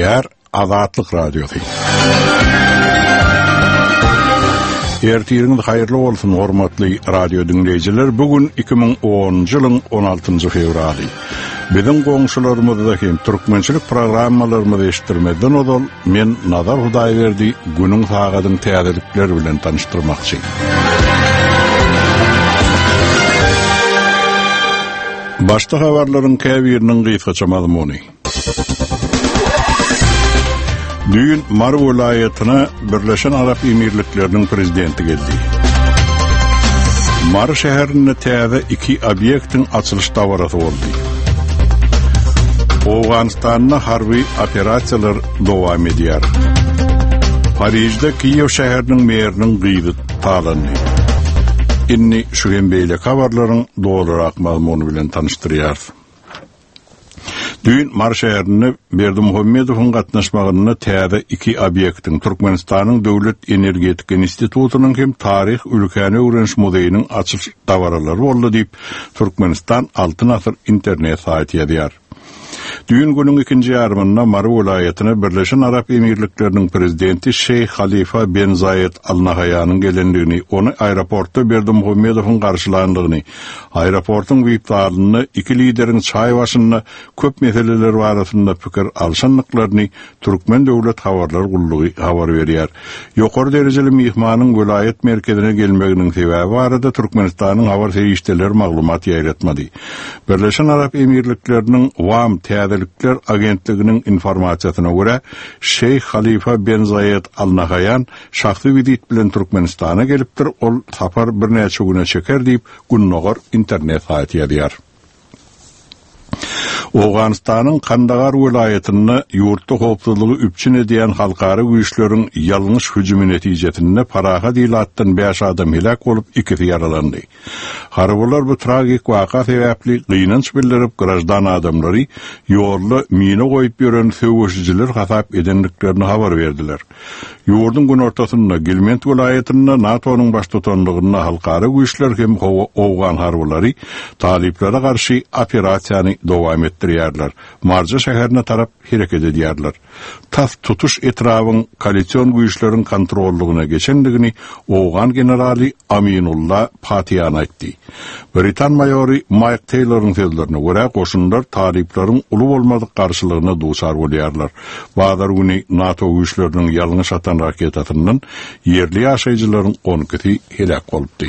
Diyar Azatlyk Radiosu. Ertiýäriniz haýyrly bolsun hormatly radio dinleýijiler. Bugün 2010-njy ýylyň 16-njy fevraly. Biziň goňşularymyzda hem türkmençilik programmalarymyzy eşitdirmeden odal men Nazar Hudaýberdi günüň sagadyň täzelikleri bilen tanıştyrmakçy. Başta habarlaryň käbiriniň gysgaça mazmuny. Düýün Mar welaýatyna Birleşen Arap Emirlikleriniň prezidenti geldi. Mar şäherinde täze 2 obyektiň açylyş dawarasy boldy. Awganistanyň harby operasiýalar dowam edýär. Parijde Kiýew şäheriniň meriniň gyzy talandy. Inni şu hembeýle habarlaryň dogrurak mazmuny bilen tanıştyrýar. Düýün Mar şäherinde Berdimuhammedowyň gatnaşmagyna täze 2 obyektiň Türkmenistanyň Döwlet Energetik Institutunyň hem Taryh Ülkäni öwrenş muzeýinyň açylyş dawaralary boldy diýip Türkmenistan Altyn Asr internet saýty ýazýar. Düýün günüň ikinji ýarmynda Mar welaýatyna Birleşen Arap Emirlikleriniň prezidenti Şeyh Halifa bin Zayed Al Nahyanyň gelendigini, onu aeroportda Berdimuhammedowyň garşylandygyny, aeroportyň wyptalyny, iki lideriň çaý başynda köp meseleler barasynda pikir alşanlyklaryny Türkmen döwlet habarlar gullugy habar berýär. Ýokary derejeli mihmanyň welaýat merkezine gelmeginiň sebäbi barada Türkmenistanyň habar serişdeler maglumat ýaýratmady. Birleşen Arap Emirlikleriniň WAM Täzelikler agentliginiň informasiýasyna görä, Şeyh Halifa bin Zayed Al Nahyan şahsy vizit bilen Türkmenistana gelipdir. Ol sapar bir näçe güne çeker diýip Günnogar internet saýty ýazýar. Awganistanyň Kandagar welaýatyna ýurtda howpsuzlygy üpçün edýän halkary güýçleriň ýalňyş hüjümi netijesinde paraha dilatdan 5 adam helak bolup 2 yaralandy. Harbylar bu tragik waka sebäpli gynanç bildirip grajdan adamlary ýolda mine goýup ýören söwüşçiler hasap edenliklerini habar berdiler. Ýurdun gün ortasynda Gelment welaýatyna NATO'nyň baş tutanlygyna halkary güýçler hem Awgan harbylary taliplere garşy operasiýany dowam etdirýärler. Marja şäherine tarap hereket edýärler. Tas tutuş etrawyň koalisiýon güýçleriň kontrollugyna geçendigini Awgan generali Aminullah Patiyan aýtdy. Britan maýory Mike Taylor'ın sözlerine görä goşunlar taliplaryň uly bolmadyk garşylygyna duçar bolýarlar. Bazar güni NATO güýçleriniň ýalňyş atan raketatynyň yerli ýaşaýjylaryň 12-si helak bolupdy.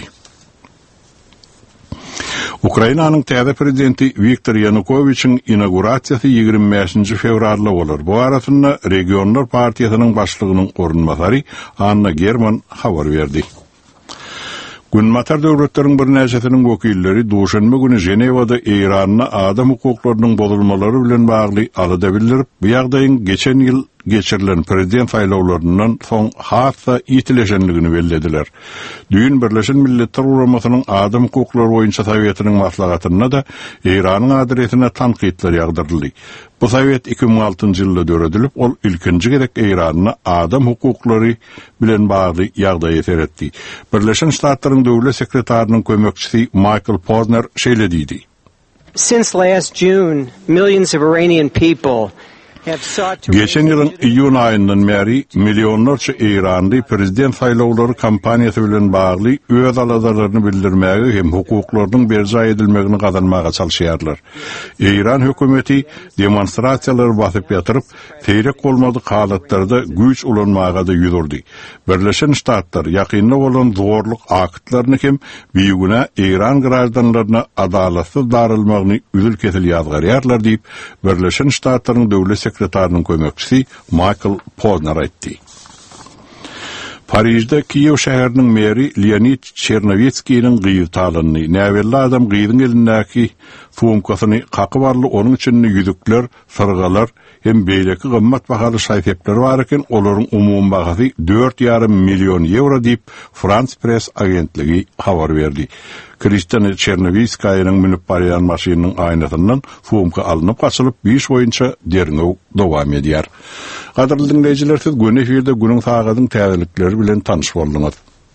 Ukrainanyň täze prezidenti Viktor Yanukovyçyň inaugurasiýasy 25-nji fevralda bolar. Bu arasynda Regionlar Partiýasynyň başlygynyň orunmasary Anna German habar berdi. Günmatar döwletleriň bir näçesiniň wekilleri duşanma güni Jenewada Iranyna adam hukuklarynyň bozulmalary bilen bagly alada bildirip, bu ýagdaýyň geçen ýyl geçirilen prezident saýlawlaryndan soň hatda ýitileşenligini bellediler. Düýün Birleşen Milletler Guramasynyň adam hukuklary boýunça Sowietynyň maslahatyna da Iranyň adresine tanqidler ýagdyryldy. Bu Sowiet 2006-njy ýylda döredilip, ol ilkinji gerek Iranyna adam hukuklary bilen bagly ýagdaýy seretdi. Birleşen Ştatlaryň döwlet sekretarinyň kömekçisi Michael Posner şeýle diýdi. Since last June, millions of Iranian people geçen ýylyň iýun aýyndan beri milyonlarça Iranly prezident saýlawlary kampaniýasy bilen bagly öz aladalaryny bildirmäge hem hukuklarynyň berja edilmegini gazanmaga çalyşýarlar. İran hökümeti demonstrasiýalar basyp ýatyryp, teýrek bolmadyk halatlarda güýç ulanmaga da ýüzürdi. Birleşen Ştatlar ýakynda bolan zorluk aktlaryny hem büyügüne İran gradanlaryna adalatsyz darylmagyny üzül kesil ýazgarýarlar diýip Birleşen Ştatlaryň döwlet sekretarinyň kömekçisi Michael Posner aýtdy. Parijde Kiýew şäheriniň meri Leonid Chernovitskiň gyzy talandy. Näwelli adam gyzyň elindäki sumkasyny qakyp alyp, onuň içinde ýüzükler, sırgalar hem beýleki gymmat bahaly şaýtepler bar eken, olaryň umum bahasy 4,5 milyon euro diýip Frans Press agentligi habar berdi. Kristina Chernovitskaýynyň minip barýan maşynyň aýnasyndan sumka alınıp gaçylyp 5 boýunça derňew dowam edýär. Gaderly dinleýijiler, siz gün efirde günüň sagadyň täzelikleri bilen tanyş bolduňyz.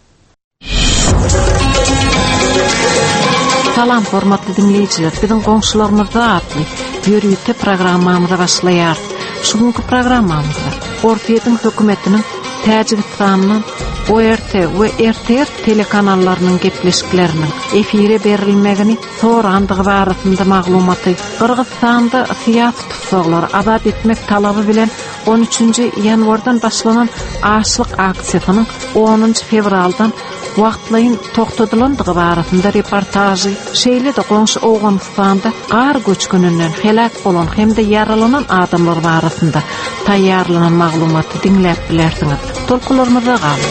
Salam hormatly dinleyijiler, biziň goňşularymyzda atly ýörüýte programmamyza başlaýar. Şugunky programmamyzda Ortaýyň hökümetiniň Täjikistanyň ORT we RTR telekanallarının gepleşiklerinin efire berilmegini sorandygy barasynda maglumaty Kırgızstanda siyasi tutsaklar azat etmek talabı bilen 13. yanvardan başlanan açlyk aksiýasynyň 10. fevraldan wagtlaýyn toktadylandygy barasynda reportajy şeýle-de goňşy Awganystanda gar göçkününden helak bolan hemde yaralanan adamlar barasynda taýýarlanan maglumaty dinläp bilersiňiz. Tolkularymyza galy.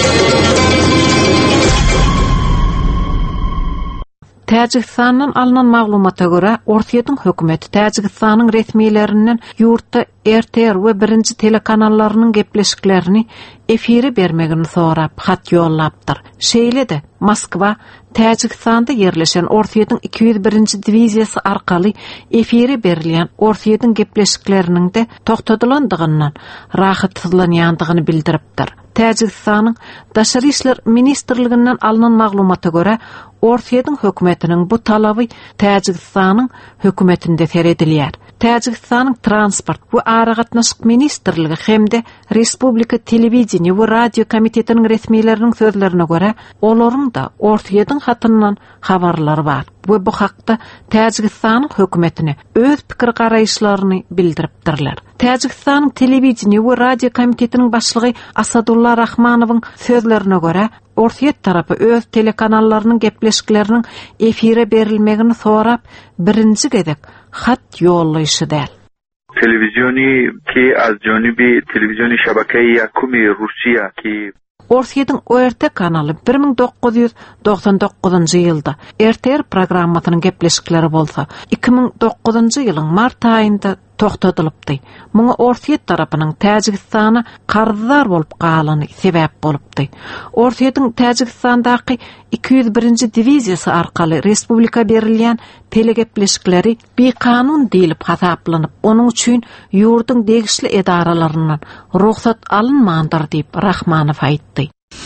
Täjikistanyň alınan maglumata görä, Ortaýyň hökümeti Täjikistanyň resmiýetlerinden ýurtda RTR we 1-nji telekanallarynyň gepleşiklerini efire bermegini sorap hat ýollapdyr. Şeýle-de Moskwa Täjikistanda yerleşen Ortaýyň 201-nji diwiziýasy arkaly efire berilýän Ortaýyň gepleşikleriniň de toktadylandygyndan rahatsızlanýandygyny bildiripdir. Täjikistanyň Daşary işler ministrliginden alınan maglumata görä, Ortaýyň hökümetiniň bu talaby Täjikistanyň hökümetinde seredilýär. Täjikistanyň transport we aragatnaşyk ministrligi hemde Respublika telewiziýa we radio komitetiniň resmiýetleriniň sözlerine görä, olaryň da Ortaýyň hatyndan habarlar bar. We bu hakda Täjikistanyň hökümetine öz pikir garaýşlaryny bildiripdirler. Täjikistanyň telewiziýa we radio komitetiniň başlygy Asadullah Rahmanowyň sözlerine görä, Ortaýy tarapy öz telekanallarynyň gepleşikleriniň efire berilmegini sorap birinji gedek hat ýollaýşy däl. Televizyoni ki az janibi televizyoni şabakei yakumi Rusiya ki Ortaýyň ORT kanaly 1999-njy ýylda RTR programmasynyň gepleşikleri bolsa, 2009-njy ýylyň mart aýynda toktadylypdy. Muňa Ortaýy tarapynyň Täjikistana garzdar bolup galyny sebäp bolupdy. Ortaýyň Täjikistandaky 201-nji diwiziýasy arkaly respublika berilýän telegepleşikleri bekanun diýilip hasaplanyp, onuň üçin ýurduň degişli edaralaryndan ruhsat alynmandyr diýip Rahmanow aýtdy.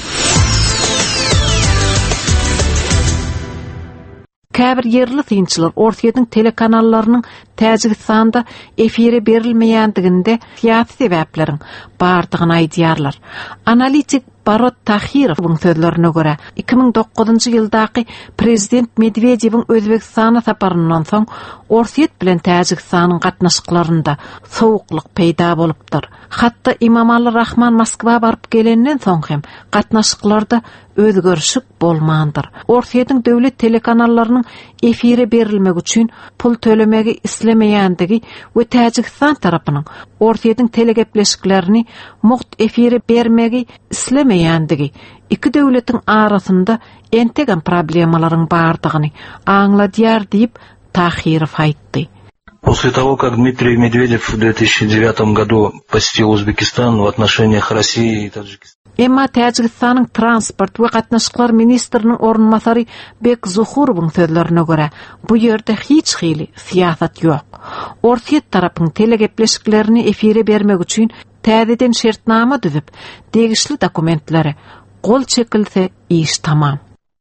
Käbir yerli synçylar Ortaýyň telekanallarynyň Täjikistanda efire berilmeýändiginde syýasy sebäpleriň bardygyny aýdýarlar. Analitik Barot Tahirowyň sözlerine görä, 2009-njy ýyldaky prezident Medvedewň Özbekistana saparyndan soň Ortaýy bilen Täjikistanyň gatnaşyklarynda sowuklyk peýda bolupdyr. Hatda Emomali Rahman Moskwa baryp gelenden soň hem gatnaşyklarda özgörüşik bolmandyr. Ortaýyň döwlet telekanallarynyň efire berilmegi üçin pul tölemegi islemeýändigi we Täjikistan tarapynyň Ortaýyň telegepleşiklerini muht efire bermegi islemeýändigi iki döwletiň arasynda entegem problemalaryň bardygyny aňladýar diýip Tahirov aýtdy. После того, как Дмитрий Медведев в 2009 году посетил Узбекистан в отношениях России и Таджикистана. Emma Täjikistanyň transport we gatnaşyklar ministriniň orunmasary Bek Zuhurowyň sözlerine görä, bu ýerde hiç hili siýasat ýok. Ortaýy tarapyň telegepleşiklerini efire bermek üçin täzeden şertnama düzüp, degişli dokumentlere gol çekilse iş tamam.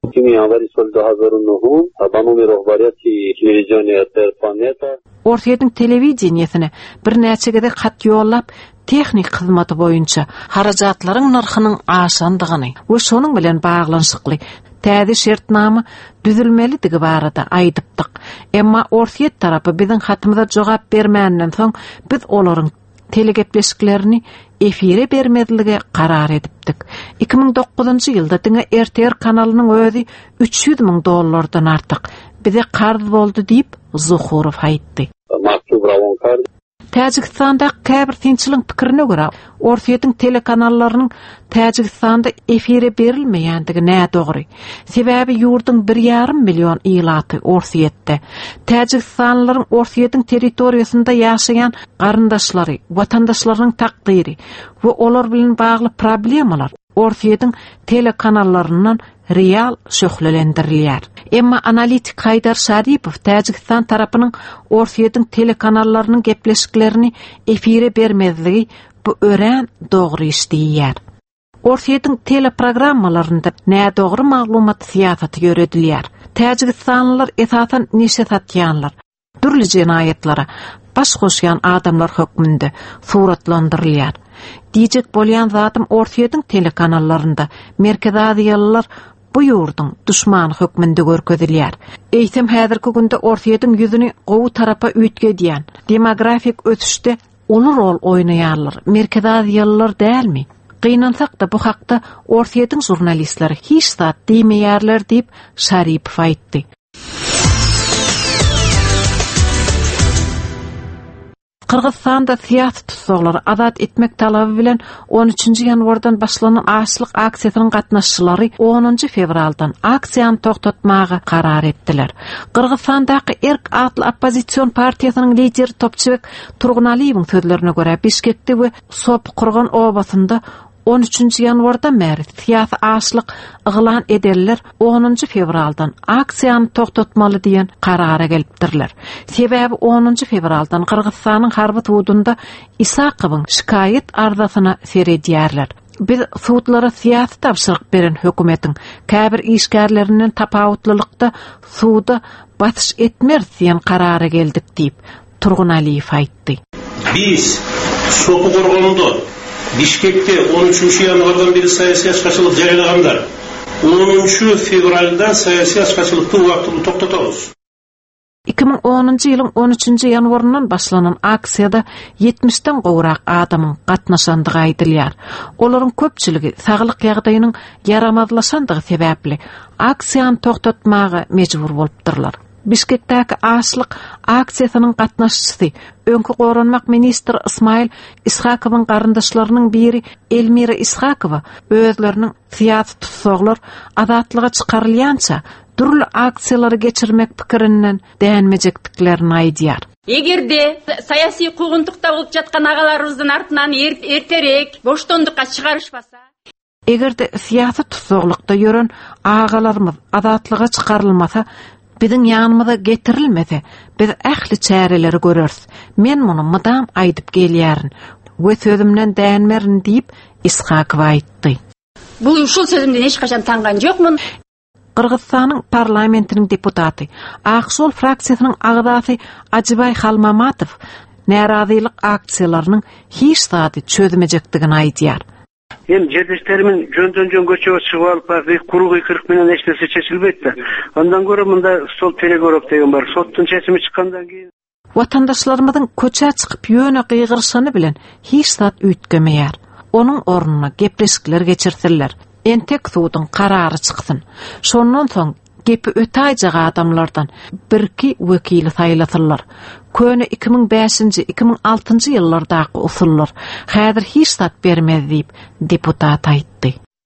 Ortaýyň telewiziýasyna bir näçe gedek hat ýollap, tehnik hyzmaty boýunça harajatlaryň narhynyň aşandygyny we şonuň bilen baglanşykly täze şertnama düzülmelidigi barada aýdypdyk. Emma Ortaýy tarapy biziň hatymyza jogap bermänden soň biz olaryň telegepleşiklerini efire bermediligi karar edipdik. 2009-njy ýylda diňe RTR kanalynyň özi $300,000 artyk bize karz boldy diýip Zuhurov aýtdy. Täjikistanda käbir synçylyň pikirine görä, Ortaýyň telekanallarynyň Täjikistanda efire berilmeýändigi nädogry. Sebäbi ýurduň 1,5 million ýylaty Ortaýytda. Täjikistanylaryň Ortaýyň territoriýasynda ýaşaýan garyndaşlary, watandaşlarynyň takdyry we olar bilen bagly problemalar Ortaýyň telekanallarynyň real şöhlelendirilýär. Emma analitik Haydar Şaripow Täjikistan tarapynyň Ortaýyň telekanallarynyň gepleşiklerini efire bermezligi bu ören dogry iş diýär. Ortaýyň teleprogrammalarynda nädogry maglumat siýasaty ýöredilýär. Täjikistanlylar esasan neşe satýanlar, türlü jenaýetlara, baş koşuyan adamlar hökmünde suratlandırılýar. Diyecek bolýan zatym Ortaýadyň telekanallarynda Merkez Aziýalylar bu ýurdun düşman hökmünde görkezilýär. Eýsem häzirki günde Ortaýadyň ýüzüni gowy tarapa üýtgedýän demografik ötüşde uly rol oýnaýarlar. Merkez Aziýalylar dälmi? Gynansak da bu hakda Ortaýadyň jurnalistleri hiç zat diýmeýärler diýip Şarypow aýtdy. Kırgızstanda siyasi tutsaqları azat etmek talaby bilen 13-nji ýanwardan başlanan açlyk aksiýasynyň gatnaşçylary 10-njy fevraldan aksiýany toktatmagy karar etdiler. Kırgızstandaky Erk adly oppozisiýon partiýasynyň lideri Topçubek Turgunalyýewiň sözlerine görä Bişkekde we Sopqurgan obasynda 13-nji ýanwarda märi siyasi açlyk yglan edenler 10-njy fevraldan aksiýany toktatmaly diýen karara gelipdirler. Sebäbi 10-njy fevraldan Kırgızstanyň harby tuğdunda Isakowyň şikayet arzasyna seredýärler. Biz suwtlara siyasi tapşyryk beren hökümetiň käbir işgärlerinden tapawutlylykda suwda batyş etmer diýen karara geldik diýip Turgunalyýew aýtdy. Biz Sopqurganda Bişkek'te 13. yanvardan beri siyasi açıkçılık jaralaganlar 10. fevraldan siyasi açıkçılıkta wagtyny toktatabız. 2010-njy ýylyň 13-nji ýanwaryndan başlanan aksiýada 70-den gowrak adamyň gatnaşandygy aýdylýar. Olaryň köpçüligi saglyk ýagdaýynyň yaramazlaşandygy sebäpli aksiýany toktatmagy mejbur bolupdyrlar. Bişkekdäki açlyk aksiýasynyň gatnaşçysy, öňkü goranmak ministri İsmail İshakowyň garyndaşlarynyň biri Elmira Ishakowa özleriniň siyasi tutsaqlar azatlyga çykarylýança türlü aksiýalary geçirmek pikirinden däňmejekdiklerini aýdýar. Egerde sayasi kuguntukta bolup jatkan agalarыбыздын artынан erterek boştondukka çygarышпаса, egerde siyasi tutsaqlykda ýören agalarymyz azatlyga çykarylmasa, biziň ýanymyza getirilmese, biz ähli çäreleri göreriz. Men muny mydam aýdyp gelýärin we sözümden däňmerin diýip Ishakow aýtdy. Bu uşul sözümden hiç kaçan tangan jokmun. Kırgızstanyň parlamentiniň deputaty, Akşol fraksiýasynyň agdasy Ajybay Halmamatow närazylyk aksiýalarynyň hiç zady çözmejekdigini aýdýar. Hem jerdişlerimin jön göçebe çıkıp alıp kuru kırık menen eşnesi çeşilbeyt de. Ondan göre mında sol telegorop degen bar. Sottun çeşimi çıkandan keyin Vatandaşlarymyzyň köçe çykyp ýöne gygyrşany bilen hiç zat üýtgemeýär. Onuň ornuna gepreşikler geçirtirler. Entek suwdyň karary çyksyn. Şondan soň gepi ötäjek adamlardan birki wekili saýlatyrlar. Köne 2005-nji 2006-njy ýyllardaky usullar häzir hiç zat bermez diýip deputat aýtdy.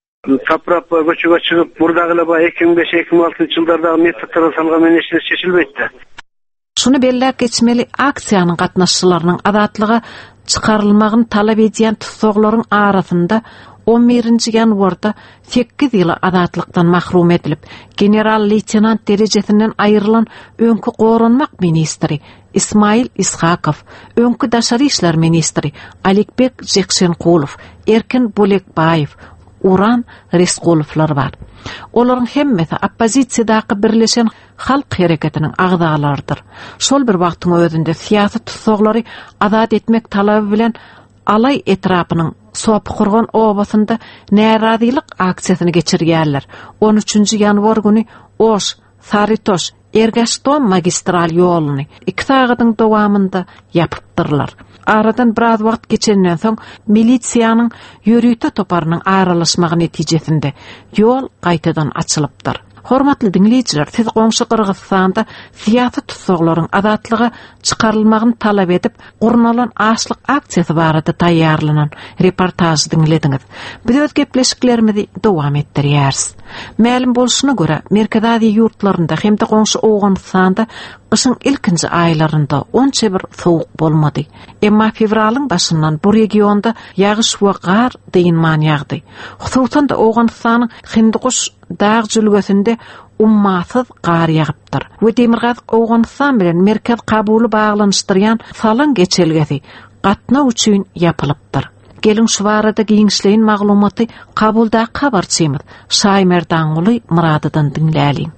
Taprap göçüge çıkıp burdagyla 2005-2006 ýyllardaky metodlara salgan menen eşnesi çeşilbeyt de. Şunu belläp geçmeli aksiýanyň gatnaşçylarynyň azatlyga çykarylmagyny talap edýän tutsaqlaryň arasynda 11-nji ýanwarda 8 ýyl azatlykdan mahrum edilip, general-leytenant derejesinden aýrylan öňkü goranmak ministri İsmail İshakow, öňkü daşary işler ministri Alikbek Jekşenkulow, Erkin Bolekbaýew, Uran Reskulowlar bar. Olaryň hemmesi oppozisiýadaky birleşen halk hereketiniň agdalardyr. Şol bir wagtyň özünde siyasi tutsaqlary azat etmek talaby bilen alay etrapynyň Sopqurgan obasynda närazylyk aksiýasyny geçirýärler. 13-nji ýanwar güni Oş, Saritoş, Ergaston magistral ýoluny 2 sagatyň dowamında ýapypdyrlar. Aradan biraz wagt geçenden soň milisiýanyň ýörüýte toparynyň aralaşmagy netijesinde ýol gaýtadan açylypdyr. Hormatly dinleyijiler, siz goňşy Kırgızstanda siyasi tutsaqlaryň azatlyga çykarylmagyny talap edip, gurnalan açlyk aksiýasy barada taýýarlanan reportaj dinlediňiz. Biz öz gepleşiklerimizi dowam etdirýäris. Ma'lum bolşuna görä, Merkez Aziýa ýurtlarynda hem de goňşy Owganystanda gyşyň ilkinji aýlarynda onça bir sowuk bolmady. Emma fevralyň başyndan bu regionda ýagyş we gar deýinman ýagdy. Hususan da Owganystanyň Hindiquş dağ jülgesinde ummasyz gar ýagypdyr. We Demirgaz Owganystan bilen merkez kabuly baglanyşdyrýan salan geçelgesi gatnaw üçin ýapylypdyr. Gelin şu barada giňişleýin maglumaty kabulda habarçymyz Şaýmerdan Guly Muradydan dinläliň.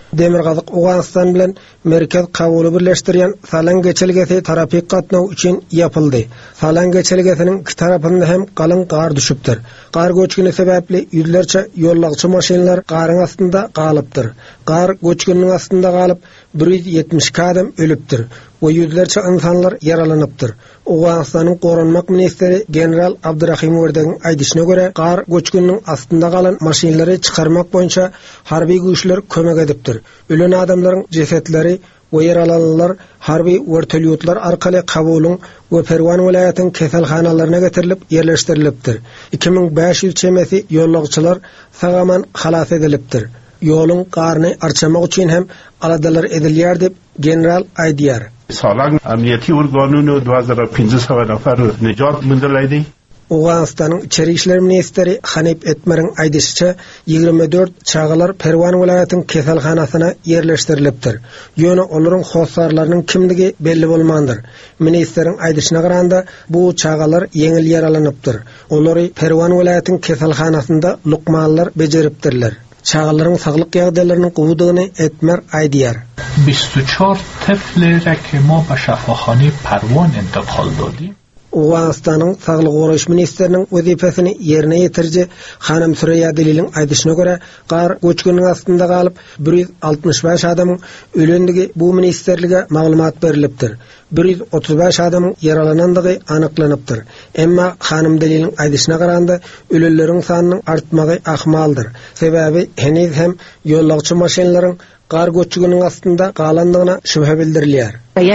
Demirgazık Uganistan bilen merkez kabuly birleşdirýän Salan geçelgesi tarapik gatnaw üçin yapyldy. Salan geçelgesiniň iki tarapynda hem galyň gar düşüpdir. Gar göçgüni sebäpli yüzlerçe ýollagçy maşynalar garyň astynda galypdyr. Gar göçgüniniň astynda galyp 172 adam ölüpdir. O yüzlerçe insanlar yaralanypdyr. Uganistanyň Goranmak ministeri General Abdurrahim Werdegiň aýdyşyna görä, gar göçgüniniň astynda galan maşynalary çykarmak boýunça harby güýçler kömek edipdir. Ölen adamlaryň jesetleri we yaralananlar harby wörtelýotlar arkaly Kabulyň we Perwan vilayatynyň keselhanalaryna getirilip yerleşdirilipdir. 2500 çemesi ýollagçylar sagaman halas edilipdir. Ýoluň garny arçamak üçin hem aladalar edilýär dep general aýdýar. Salan amniyeti organını 2500 nafar necat mındalaydı. Uganistanyň içeri işler ministeri Hanip Etmer'in aýdysynça 24 çağalar Perwan vilayatynyň keselhanasyna yerleşdirilipdir. Ýöne olaryň hossarlarynyň kimligi belli bolmandyr. Ministeriň aýdyşyna garanda bu çağalar yeňil yaralanypdyr. Olary Perwan vilayatynyň keselhanasynda lukmanlar bejeripdirler. Çağaların sağlık ýagdaýlarynyň gowudygyny Etmer aýdýar. 24 tefle ra ke ma ba şafaxane Perwan intiqal dodym. Uganistanyň Saglyk goraýyş ministeriniň wezipesini ýerine ýetirji Hanım Süreyya Delilin aýdyşyna görä, gar göçgüniniň astynda galyp 165 adamyň ölendigi bu ministerlige maglumat berilipdir. 135 adamyň yaralanandygy anyklanypdyr. Emma Hanım Delilin aýdyşyna garanda ölenleriň sanynyň artmagy ahmaldyr. Sebäbi heniz hem ýollagçy maşynalaryň gar göçgüniniň astynda galandygyna şübhe bildirilýär.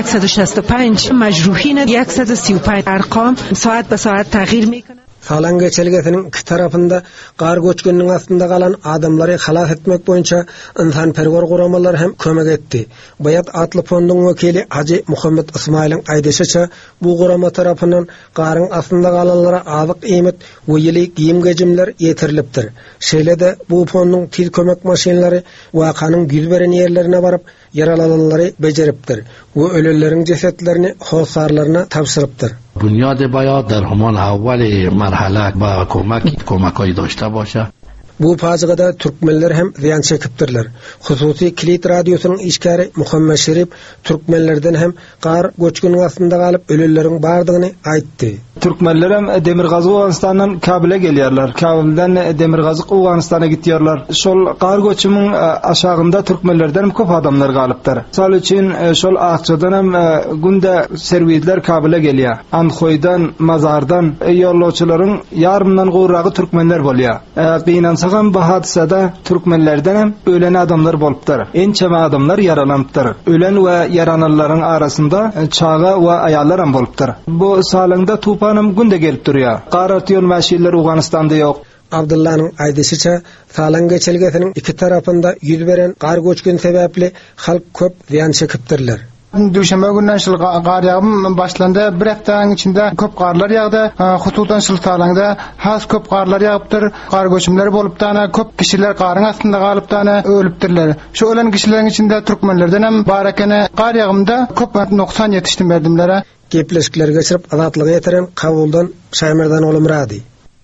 165 majruhin 135 arqam saat be saat tagyir meýkene. Salan geçelgesiniň iki tarapynda gar göçgüniniň astynda galan adamlary halas etmek boýunça insan-perwer guramalar hem kömek etdi. Bayat atly fondyň wekili Haji Muhammed Ismail'in aýdyşyça bu gurama tarapyndan garyň astynda galanlara azyk eýmet we ýyly giýim gejimler ýetirilipdir. Şeýlede bu fondyň til kömek maşynalary wakanyň ýüz beren ýerlerine baryp yaralananları bejeripdir we ölenleriň jesetlerini hossarlaryna tapşyrypdyr. بنیاد باید در همان اول مرحله با کمک‌های داشته باشه. Bu faciada Türkmenler hem ziyan çekipdirler. Hususi Kilit radyosynyň işgäri Muhammed Şerif Türkmenlerden hem gar göçgüniniň astynda galyp ölenleriň bardygyny aýtdy. Türkmenler hem Demirgazy Uganistanyň Kabyle gelýärler. Kabylden Demirgazy Uganistana gitýärler. Şol gar göçümiň aşagynda Türkmenlerden köp adamlar galypdyr. Misal üçin şol Akçadan hem günde serwitler Kabyle gelýär. Anhoydan, Mazardan ýollawçylaryň ýarymdan gowragy Türkmenler bolýar. Gynansagan bu hadisada Türkmenlerden hem ölen adamlar bolupdyr. Ençeme adamlar yaralanypdyr. Ölen we yarananlaryň arasynda çaga we aýallar hem bolupdyr. Bu salangda tupanım günde gelip durýar. Gar atýan maşinler Uganistanda ýok. Abdullah'nın aýdysynça Salan geçelgesiniň iki tarapynda ýüz beren gar göçgün sebäpli halk köp ziyan çekipdirler. Düşenbe günden şıl gar ýagym başlandy. Bir haftaň içinde köp garlar ýagdy. Hususan şıl Salanda has köp garlar ýagypdyr. Gar göçümleri bolupdy. Köp kişiler garyň astynda galypdy, ölüpdirler. Şu ölen kişileriň içinde Türkmenlerden hem bar ekeni gar ýagymda köp noksan ýetişdim berdimler. Gepleşikler geçirip azatlygy ýetiren Kabuldan Şaýmerdan oğlum Radi.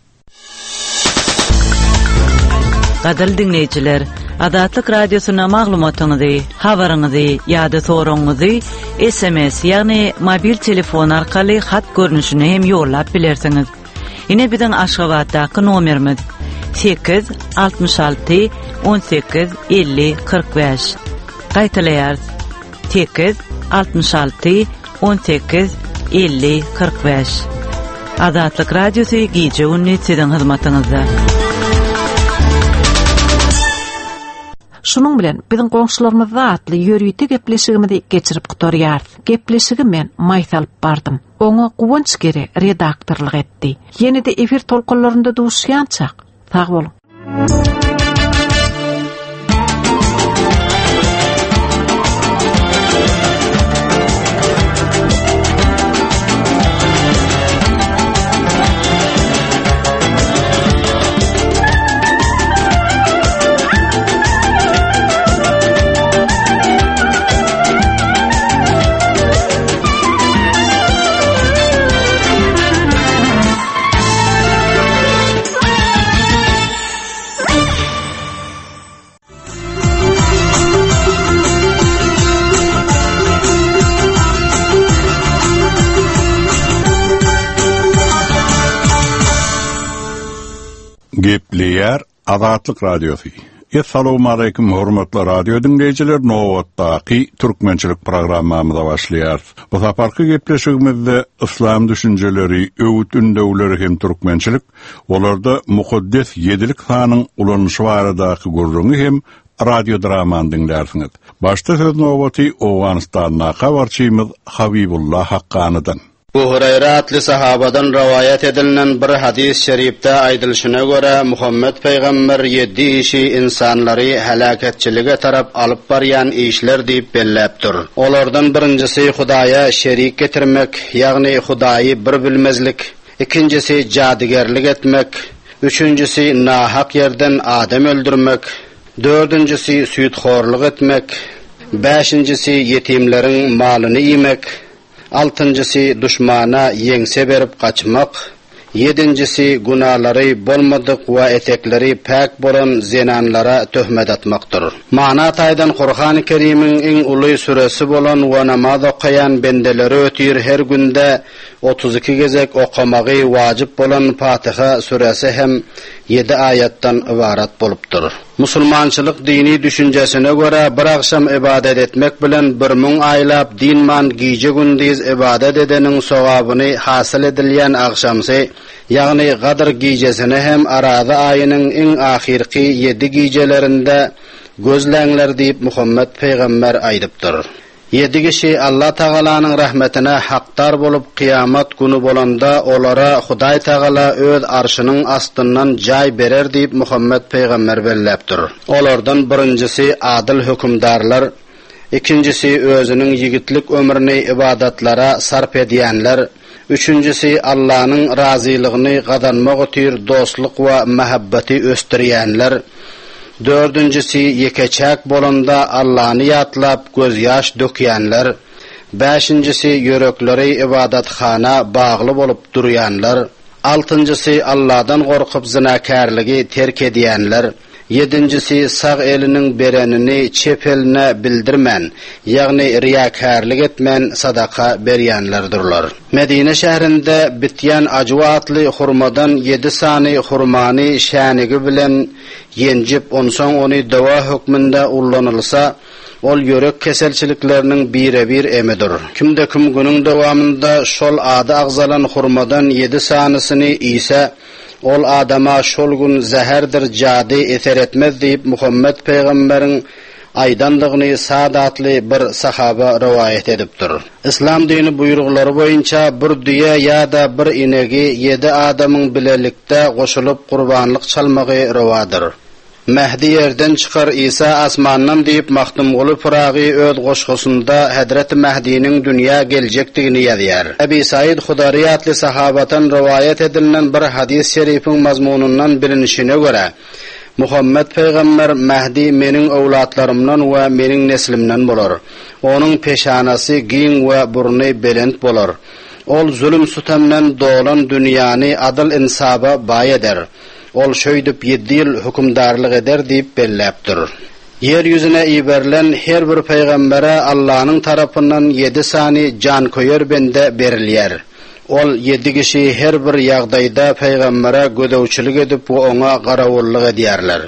Gadal dinleyijiler, Adatlyk radiosyna maglumatyňyzy, habaryňyzy ýa-da soragyňyzy SMS ýagny mobil telefon arkaly hat görnüşine hem ýollap bilersiňiz. Ine biziň Aşgabatdaky nomerimiz 8 66 18 50 45. Gaýtalaýar 8 66 18 50 45. Adatlyk radiosu gije unnetiň hyzmatyňyzda. Şunun bilen biziň goňşularymyz zatly ýörüýti gepleşigimizi geçirip gutarýar. Gepleşigi men maýsy alyp bardym. Oňa Guwanç Gere redaktorlyk etdi. Ýene-de efir tolkunlarynda duşýançak. Sag bolun. Gepleyer Azatlyk Radiosu. Assalamu alaykum hormatly radio dinleyijiler. Nowatdaky türkmençilik programmamyza başlaýar. Bu saparky gepleşigimizde islam düşünjeleri, öwüt ündewleri hem türkmençilik, olarda mukaddes 7lik sanyň ulanışı baradaky gurrunu hem radio dramanı dinlersiňiz. Başta söz nowbaty Awganistan'a habarçymyz Habibullah Haqqanydan. Bu Hurayra adlı sahabadan rivayet edilen bir hadis-i şerifte aydılışına göre Muhammed Peygamber 7 işi insanları helaketçiliğe tarap alıp baryan işler deyip belleptir. Olardan birincisi Hudaya şerik getirmek, yani Hudayı bir bilmezlik. İkincisi cadigerlik etmek. Üçüncüsü nahak yerden adam öldürmek. Dördüncüsü sütxorluk etmek. Beşincisi yetimlerin malını yemek. Altıncısı düşmana yengse berip kaçmak. Yedincisi günahları bolmadık ve etekleri pek bolan zenanlara töhmet atmaktır. Mana taydan Kur'an-ı Kerim'in en uluy suresi bolan ve namaz okuyan bendeleri ötür her günde 32 gezek okumağı vacip bolan Fatiha suresi hem 7 ayattan ibaret bolupdur. Musulmançılık dini düşüncesine göre bir akşam ibadet etmek bilen 1000 aylap dinman giyce gündiz ibadet edenin sowabını hasıl edilyen akşamsı, yani Kadr giycesini hem arada ayının en ahirki 7 giycelerinde gözlenler deyip Muhammed Peygamber aydıptır. 7 kişi Allah Tağala'nın rahmetine haktar bolup kıyamet günü bolanda olara Huday Tağala öz arşının astından cay berer deyip Muhammed Peygamber belleptir. Olardan birincisi adil hükümdarlar, ikincisi özünün yigitlik ömrünü ibadetlara sarf ediyenler, üçüncüsü Allah'ın razılığını kazanmak üçün dostluk ve muhabbeti östüriyenler, dördüncüsü yekeçak bolanda Allah'ını yatlap gözyaş döküyenler, beşincisi yürekleri ibadethana bağlı bolup duruyanlar, altıncısı Allah'dan korkup zinakarlığı terk ediyenler, yedincisi sağ elinin berenini çep eline bildirmen, yani riyakarlık etmen sadaka beryanlardırlar. Medine şehrinde bityen acıva atlı hurmadan 7 sani hurmani şanigi bilen yencip onson onu dava hükmünde ullanılsa, ol yörek keselçiliklerinin birebir emidir. Kimde kim günün devamında şol adı ağzalan hurmadan 7 sanisini ise, ol adama şol gün zehirdir cadi eter etmez deyip Muhammed Peygamber'in aydandığını saadatlı bir sahaba rivayet ediptir. İslam dini buyruqları boyunca bir düye ya da bir inegi 7 adamın bilelikte koşulup kurbanlık çalmağı rivadır. Mehdi yerden çıkar İsa asmandan deyip Mahdumgulu Pıragi öz goşgusunda Hazreti Mehdi'nin dünya gelecektiğini yazıyor. Ebi Said Hudari adlı sahabatan rivayet edilen bir hadis-i şerifin mazmunundan bilinişine göre Muhammed Peygamber Mehdi menin evlatlarımdan ve menin neslimden bolar. Onun peşanası giyin ve burnu belent bolar. Ol zulüm sutemden doğulan dünyanı adil insaba bay eder. Ol şöydüp 7 yıl hükümdarlık eder deyip belleptir. Yeryüzüne iberilen her bir peygambere Allah'ın tarafından 7 sani can koyar bende berilyer. Ol 7 kişi her bir yağdayda peygambere gödevçilik edip ona qaravullık ediyerler.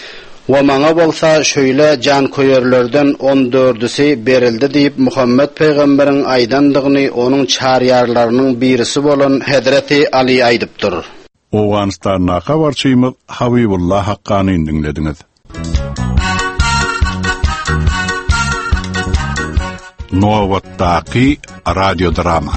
Ve mana bolsa şöyle can koyarlardan 14'üsü berildi deyip Muhammed Peygamber'in aydandığını onun çariyarlarının birisi bolan Hazreti Ali aydıptır. Awganistan'a habarçymyz Habibullah Haqqanyny dinlediňiz. Nowatdaky radio drama.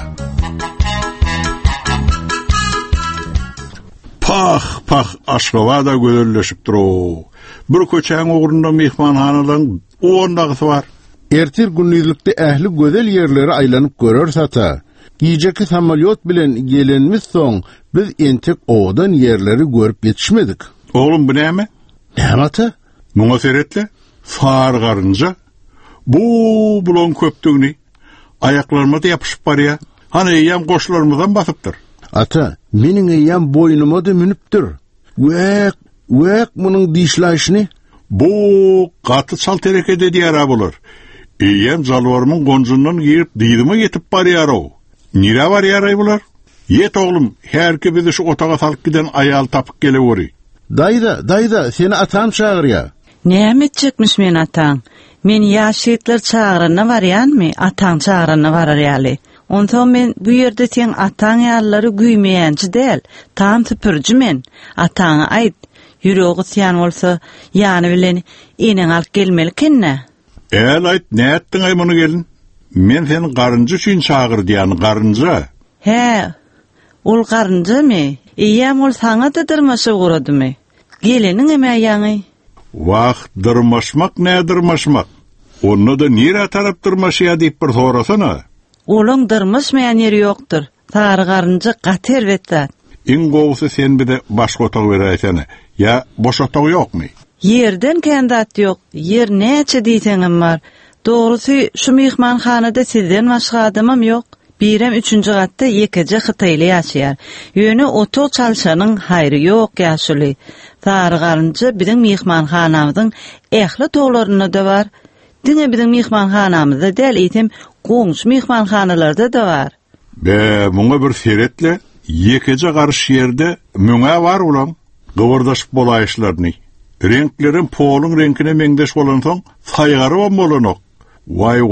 Pah Aşgabatda gözelleşipdir o. Bir köçäň ogurunda mehmanhanadan 10 dagy var. Ertir günnizlikde ähli gözel yerleri aylanyp görersata, giyjeki samolyot bilen gelenmiz soň biz entek odan yerleri görüp yetişmedik. Oğlum bu näme? Näme ata? Muňa seretle far garynja bu bulan köpdügini ayaklarıma da yapışıp barya. Hani eýýem goşlarymyzdan basypdyr. Ata, meniň eýýem boynuma da minipdir. Wek munyň dişläşini bu gaty çal terekede diýär bolar. Eýýem jalwarymyň gonjundan girip diýdime getip barýar o. Nire barýar bular? Yet oğlum, herki bizi şu otağa salıp giden ayal tapıp gelewori. Dayda, seni atan çağırıyor. Näme etjekmiş men atan? Men ýaşytlar çağırana barýanmy? Atan çağırana barar ýaly. Ondan men bu ýerde sen atan ýallary güýmeýänçi däl, tam tüpürji men. Ataňa aýt, ýüregi sen bolsa, ýany bilen enen alyp gelmelikinne. Aýt, näetdiň ay muny gelin? Men seni garynjy üçin çağırdyň, garynjy. He, ol garynjymy? Ýa ol saňa da dyrmaşy guradymy? Geleniň emäýäňi. Dırmaşmak ne dırmaşmak? Onu da nire tarap dırmaşıya deyip bir sorasana. Olun dırmaşmayan yeri yoktur. Tarı garınca qater vettat. İn qovusu sen bir de başka otak veraytene. Ya boş otak yok mu? Yerden kendat yok. Yer neçe deytenim var. Doğrusu şu mihmanxanada sizden başka adamım yok. Birem 3. gatta yekece Xitaylı yaşayar. Yönü otok çalışanın hayrı yok yaşılı. Tarı garınca bizim mihmanxanamızın ehli toğlarına da var. Dine bizim mihmanxanamızda dəl etim qoğunç mihmanxanalarda da var. Buna bir seretle yekece karış yerde müne var ulan. Kıvırdaşıp bolayışlarını. Renklerin polun renkine mendeş olan son saygarı olmalınak. Vay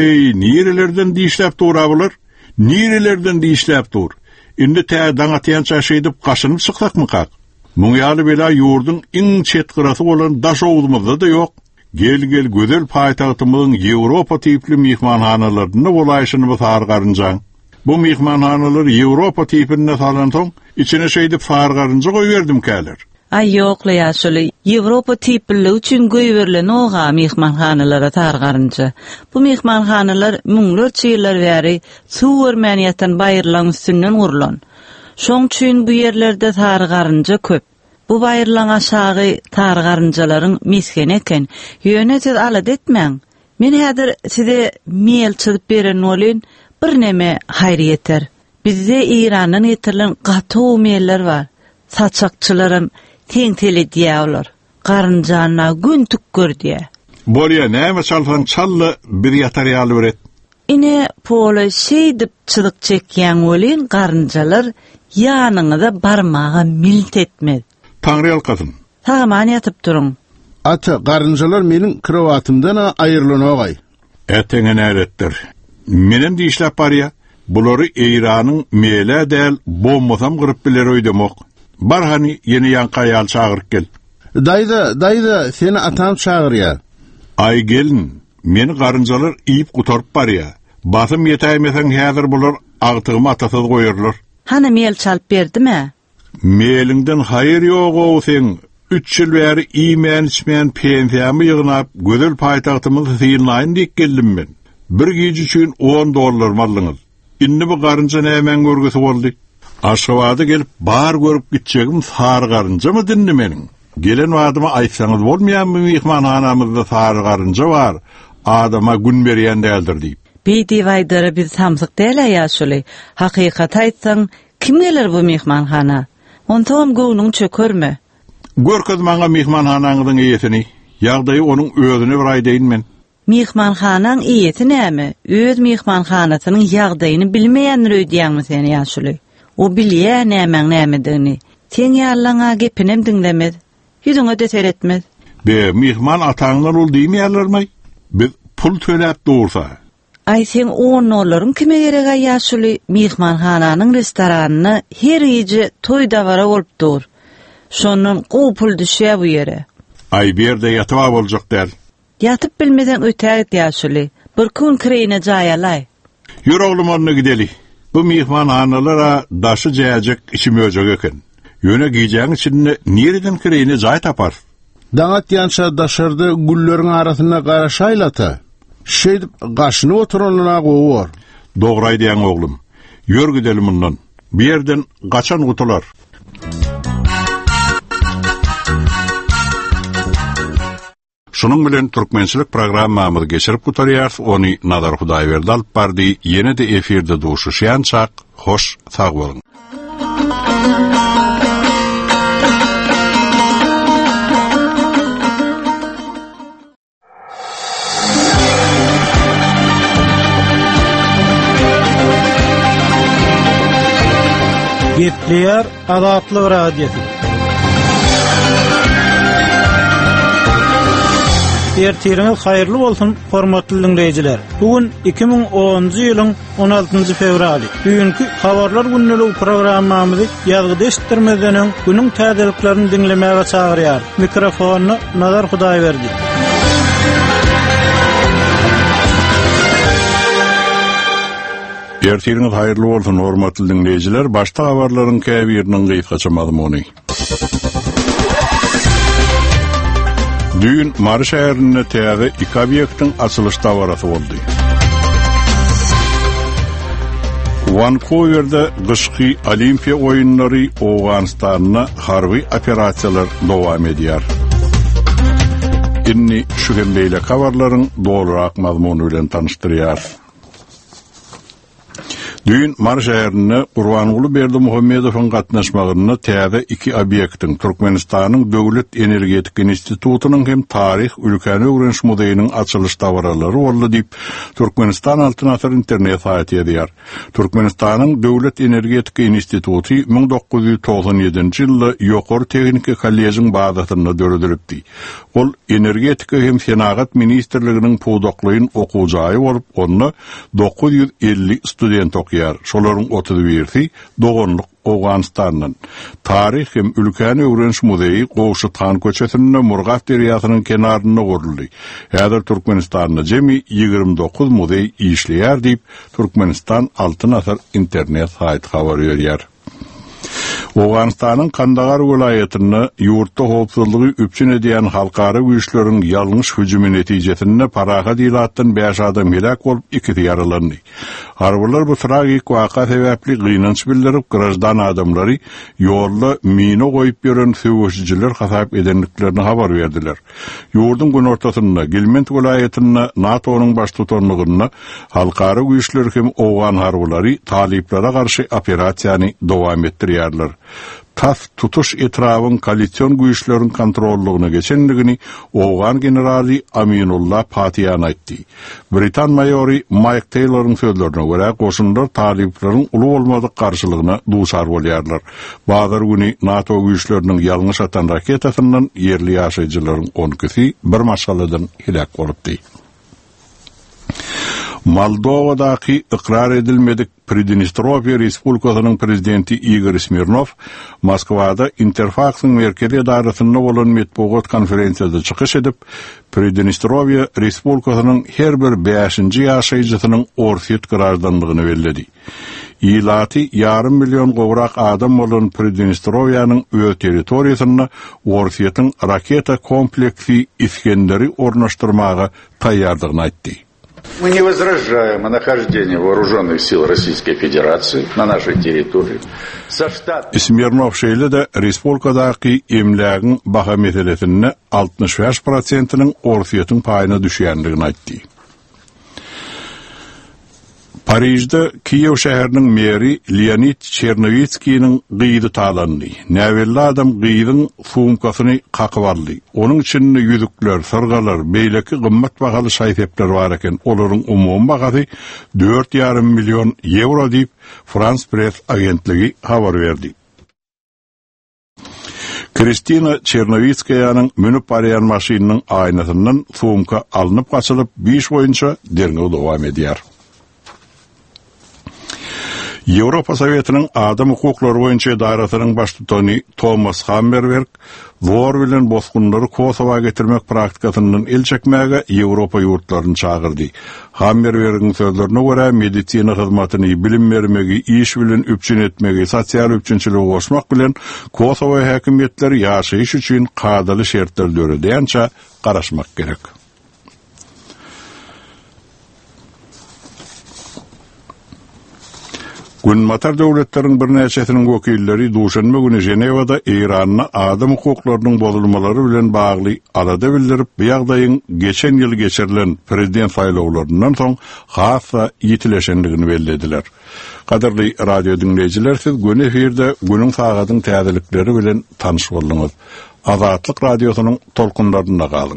nirelerden dişlep doğrabılır. Nirelerden dişlep doğur. Indi dana tiyan çaşıydıp kaşınıp sıksak mı kak? Munyalı bela yurdun in çetkırası olan daş oğlumuzda da yok. Gel güzel payitahtımızın Avrupa tipli mihmanhanalarını olayışını sargarıncan. Bu mihmanhanalar Avrupa tipine salan son içine şeydip sargarınca koyverdim keler. Ay yokla yaşılı. Avrupa tipli üçün koyverilen oğa mihmanhanalara sargarınca. Bu mihmanhanalar müngler çiğler veri su vermeniyatan bayırlan üstünden urulan. Şoň üçin bu yerlerde sargarınca köp. Bu bayırlan aşağı targarıncaların miskeni eken, yönetsiz alat etmeň. Men häzir size mail çyzyp beren bolyn, bir neme haýry yeter. Bizde İrandan getirilen gato mailler var. Saçakçylarym teň-teli diýýärler. Garynjana gün tükür diýe. Bolýa näme çalsan çally bir ýatar ýaly beret. Ine pola dip çyzyk çekýän bolyn garynjalar ýanyňyza barmaga milt etmez. Tanrı alkasın. Tamam yatıp durun. Ata, garıncalar menin kravatımdan ayırlan oğay. Etene näretdir. Menem de işlep bar ya. Bulary İran'ın meyle del bombasam kırıp biler öydemok. Bar hani yeni yankayal çağırıp gel. Dayda seni atam çağır ya. Ay gelin. Meni garıncalar iyip kutarıp bar ya. Basım yetayemesen häzir bular ağtığımı atasız koyurlar. Hani meyel çalıp berdi mi? Meelinden hayır yok o sen. 3 yıl beri iýmän içmeýän pensiyamy ýygnap, gözel paýtagtymyzy syýylaýyn diýip geldim men. Bir gece üçin $10 malyňyz. Indi bu garynja nämen görgüsi boldy? Aşgabatda gelip bar görüp gitjegim sar garynjamy dinni meniň. Gelen wadyma aýtsaňyz bolmaýanmy mihmanhanamyzda sar garynja bar. Adama gün berýän däldir diýip. Bediwaýdara biz samsyk däl ýaşuly. Hakykat aýtsaň, kim geler bu mihmanhana? Ontom göwnüň çökermi? Görkez maňa mihmanhanaňyň iýetini, ýagdaýy onuň özüne bir aýdaýyn men. Mihmanhanaň iýeti näme? Öz mihmanhanasynyň ýagdaýyny bilmeýänler öýdýärmi seni ýaşuly? O bilýär nämedigini. Sen ýallaňa gepinem diňlemez. Ýüzüňe de seretmez. Mihman ataňlar ol diýmeýärlermi? Biz pul töläp dursa. Ay sen $10 kime gerek ýaşuly? Mihmanhananyň restoranyny her gece toý davara bolup dur. Şonun pul düşýär bu ýere. Ay bir yerde yatıp boljak däl. Yatıp bilmeden ötäýät ýaşuly. Bir gün kireyine jaýalay. Ýür oglum onna gideli. Bu mihmanhanalara daşy jaýajak içim öjek eken. Ýöne giýjäň içinde nereden kireyine jaý tapar? Daňat ýança daşardy gülleriň arasyna garaşaýlata. Şeýdip gaşyny oturanyna gowar. Dogry aýdýan oglum. Ýür gidelim mundan. Bir yerden gaçan gutular. Şunun bilen türkmençilik programmamyzy geçirip gutarýar. Ony Nadar Hudaýberdi alyp bardy. Ýene de efirde duşuşýançak. Hoş sag bolun. Gepleýär Azatlyk radiosu. Ertiriniz hayırlı bolsun hormatly dinleyijiler. Bugün 2010-njy ýylyň 16-njy fevraly. Bugünkü habarlar günlük programmamyzy ýazgy deşdirmeden günüň täzeliklerini dinlemäge çagyrýar. Mikrofonu Nazar Hudaýberdi. Ertiriniz hayırlı bolsun hormatly dinleyijiler. Başta habarlaryň käbiriniň gyýykaçamadymy ony. Dün Mary şäherinde täze 2 obyektiň açylyş dawarasy boldy. Vancouver'da gyşky Olimpiya oýunlary Owganistanyna harby operasiýalar dowam edýär. Inni şu hembeýle habarlaryň dolurak mazmuny bilen tanıştyrýar. Dün Mary şäherinde Gurbanuly Berdimuhammedowyň gatnaşmagyna täze 2 obyektiň Türkmenistanyň Döwlet Energetik Institutunyň hem Taryh Ülkäni öwrenş muzeýinyň açylyş dawaralary boldy diýip Türkmenistan Altynasar internet saýty edýär. Türkmenistanyň Döwlet Energetik Instituty 1997-nji ýylda Ýokary Tehnika kollejiň bazasyna döredilipdi. Ol energetika hem Senagat ministrliginiň puwdaklaýyn okuwjagy bolup, onda 950 student okýar. Şolaryň 31-si dogonluk Owganistanyň. Taryh hem Ülkäni öwrenş muzeyi Gowşytan köçesinde Murgat deriýasynyň kenarynda guruldy. Häzir Türkmenistanda jemi 29 muzey işleýär diýip Türkmenistan Altynasar internet saýty habar berýär. Owganistanyň Kandahar welaýatyna ýurtda howpsuzlygy üpçün edýän halkara güýçleriň ýalňyş hüjümi netijesinde paraha dilatdan 5 adam helak bolup 2 ýaralandy. Harbylar bu tragik waka sebäpli gynanç bildirip grajdan adamlary ýolda mina goýup beren söwüşçiler hasap edenliklerini habar berdiler. Ýurdun gün ortasynda Gelment welaýatyna NATO-nyň baş tutanlygyna halkara güýçler hem Owgan harbylary taliplere garşy operasiýany dowam etdirýärler. Tas tutuş etrawyň koalisiýon güýçleriň kontrollugyna geçenligini Owgan generali Aminullah Patiyan aýtdy. Britan maýory Mike Taylor'ın sözlerine göre goşunlar talipleriň uly bolmadyk garşylygyna duçar bolýarlar. Bazar güni NATO güýçleriniň ýalňyş atan raketasyndan yerli ýaşaýjylaryň 10-si bir maşgaladan helak bolupdy. Moldovadaky ikrar edilmedik Pridnestrovya Respublikasynyň prezidenti Igor Smirnov Moskwada Interfaxyň merkezi edarasynda bolan metbuat konferensiýasynda çykyş edip, Pridnestrovya Respublikasynyň her bir 5-nji ýaşaýjysynyň orsiýet garaşdanlygyny bellädi. Ýylaty yarım milyon gowrak adam bolan Pridnestrovyanyň öz territoriýasyna orsiýetin raketa kompleksi İskender'i ornaşdyrmaga taýýardygyny aýtdy. Мы не возражаем о нахождении вооруженных сил Российской Федерации на нашей территории. Smirnov şeýle-de Respublikadaky emlägiň baha meselesinde 65%-nyň orsiýetin paýyna düşýändigini aýtdy. Parijda Kiyev şäheriniň meri Leonid Chernovitskiň gyýdy talandy. Näwelli adam gyýdyň sumkasyny kakyp aldy. Onuň içinde ýüzükler, sargalar, beýleki gymmat bahaly şaýtepler bar eken. Olaryň umumy bahasy 4,5 milyon euro diýip France Press agentligi habar berdi. Kristina Chernovitskaýanyň münüp barýan maşynyň aýnasyndan sumka alınıp gaçylyp 5 boýunça derňe dowam edýär. Ýewropa Sowietynyň adam hukuklary boýunça idarasynyň baş tutany Thomas Hammerberg zor bilen bosgunlary Kosowa getirmek praktikasynyň el çekmäge Ýewropa ýurtlaryny çagyrdy. Hammerbergiň sözlerine görä medisina hyzmatyny bilim bermegi, iş bilen üpçün etmegi, sosial üpçünçiligi goşmak bilen Kosowa häkimetleri ýaşaýyş üçin kadaly şertler döredýänçe garaşmak gerek. Günmatar döwletleriň bir näçesiniň wekilleri duşanma güni Jenewada Iranyna adam hukuklarynyň bozulmalary bilen bagly alada bildirip, bu ýagdaýyň geçen ýyl geçirilen prezident saýlawlarynyň soň hassa ýitileşendigini bellediler. Kadarly radio dinleyijiler, siz gün efirde günüň sagatyň täzelikleri bilen tanyş boldyňyz. Azatlyk radiosynyň tolkunlarynda galyň.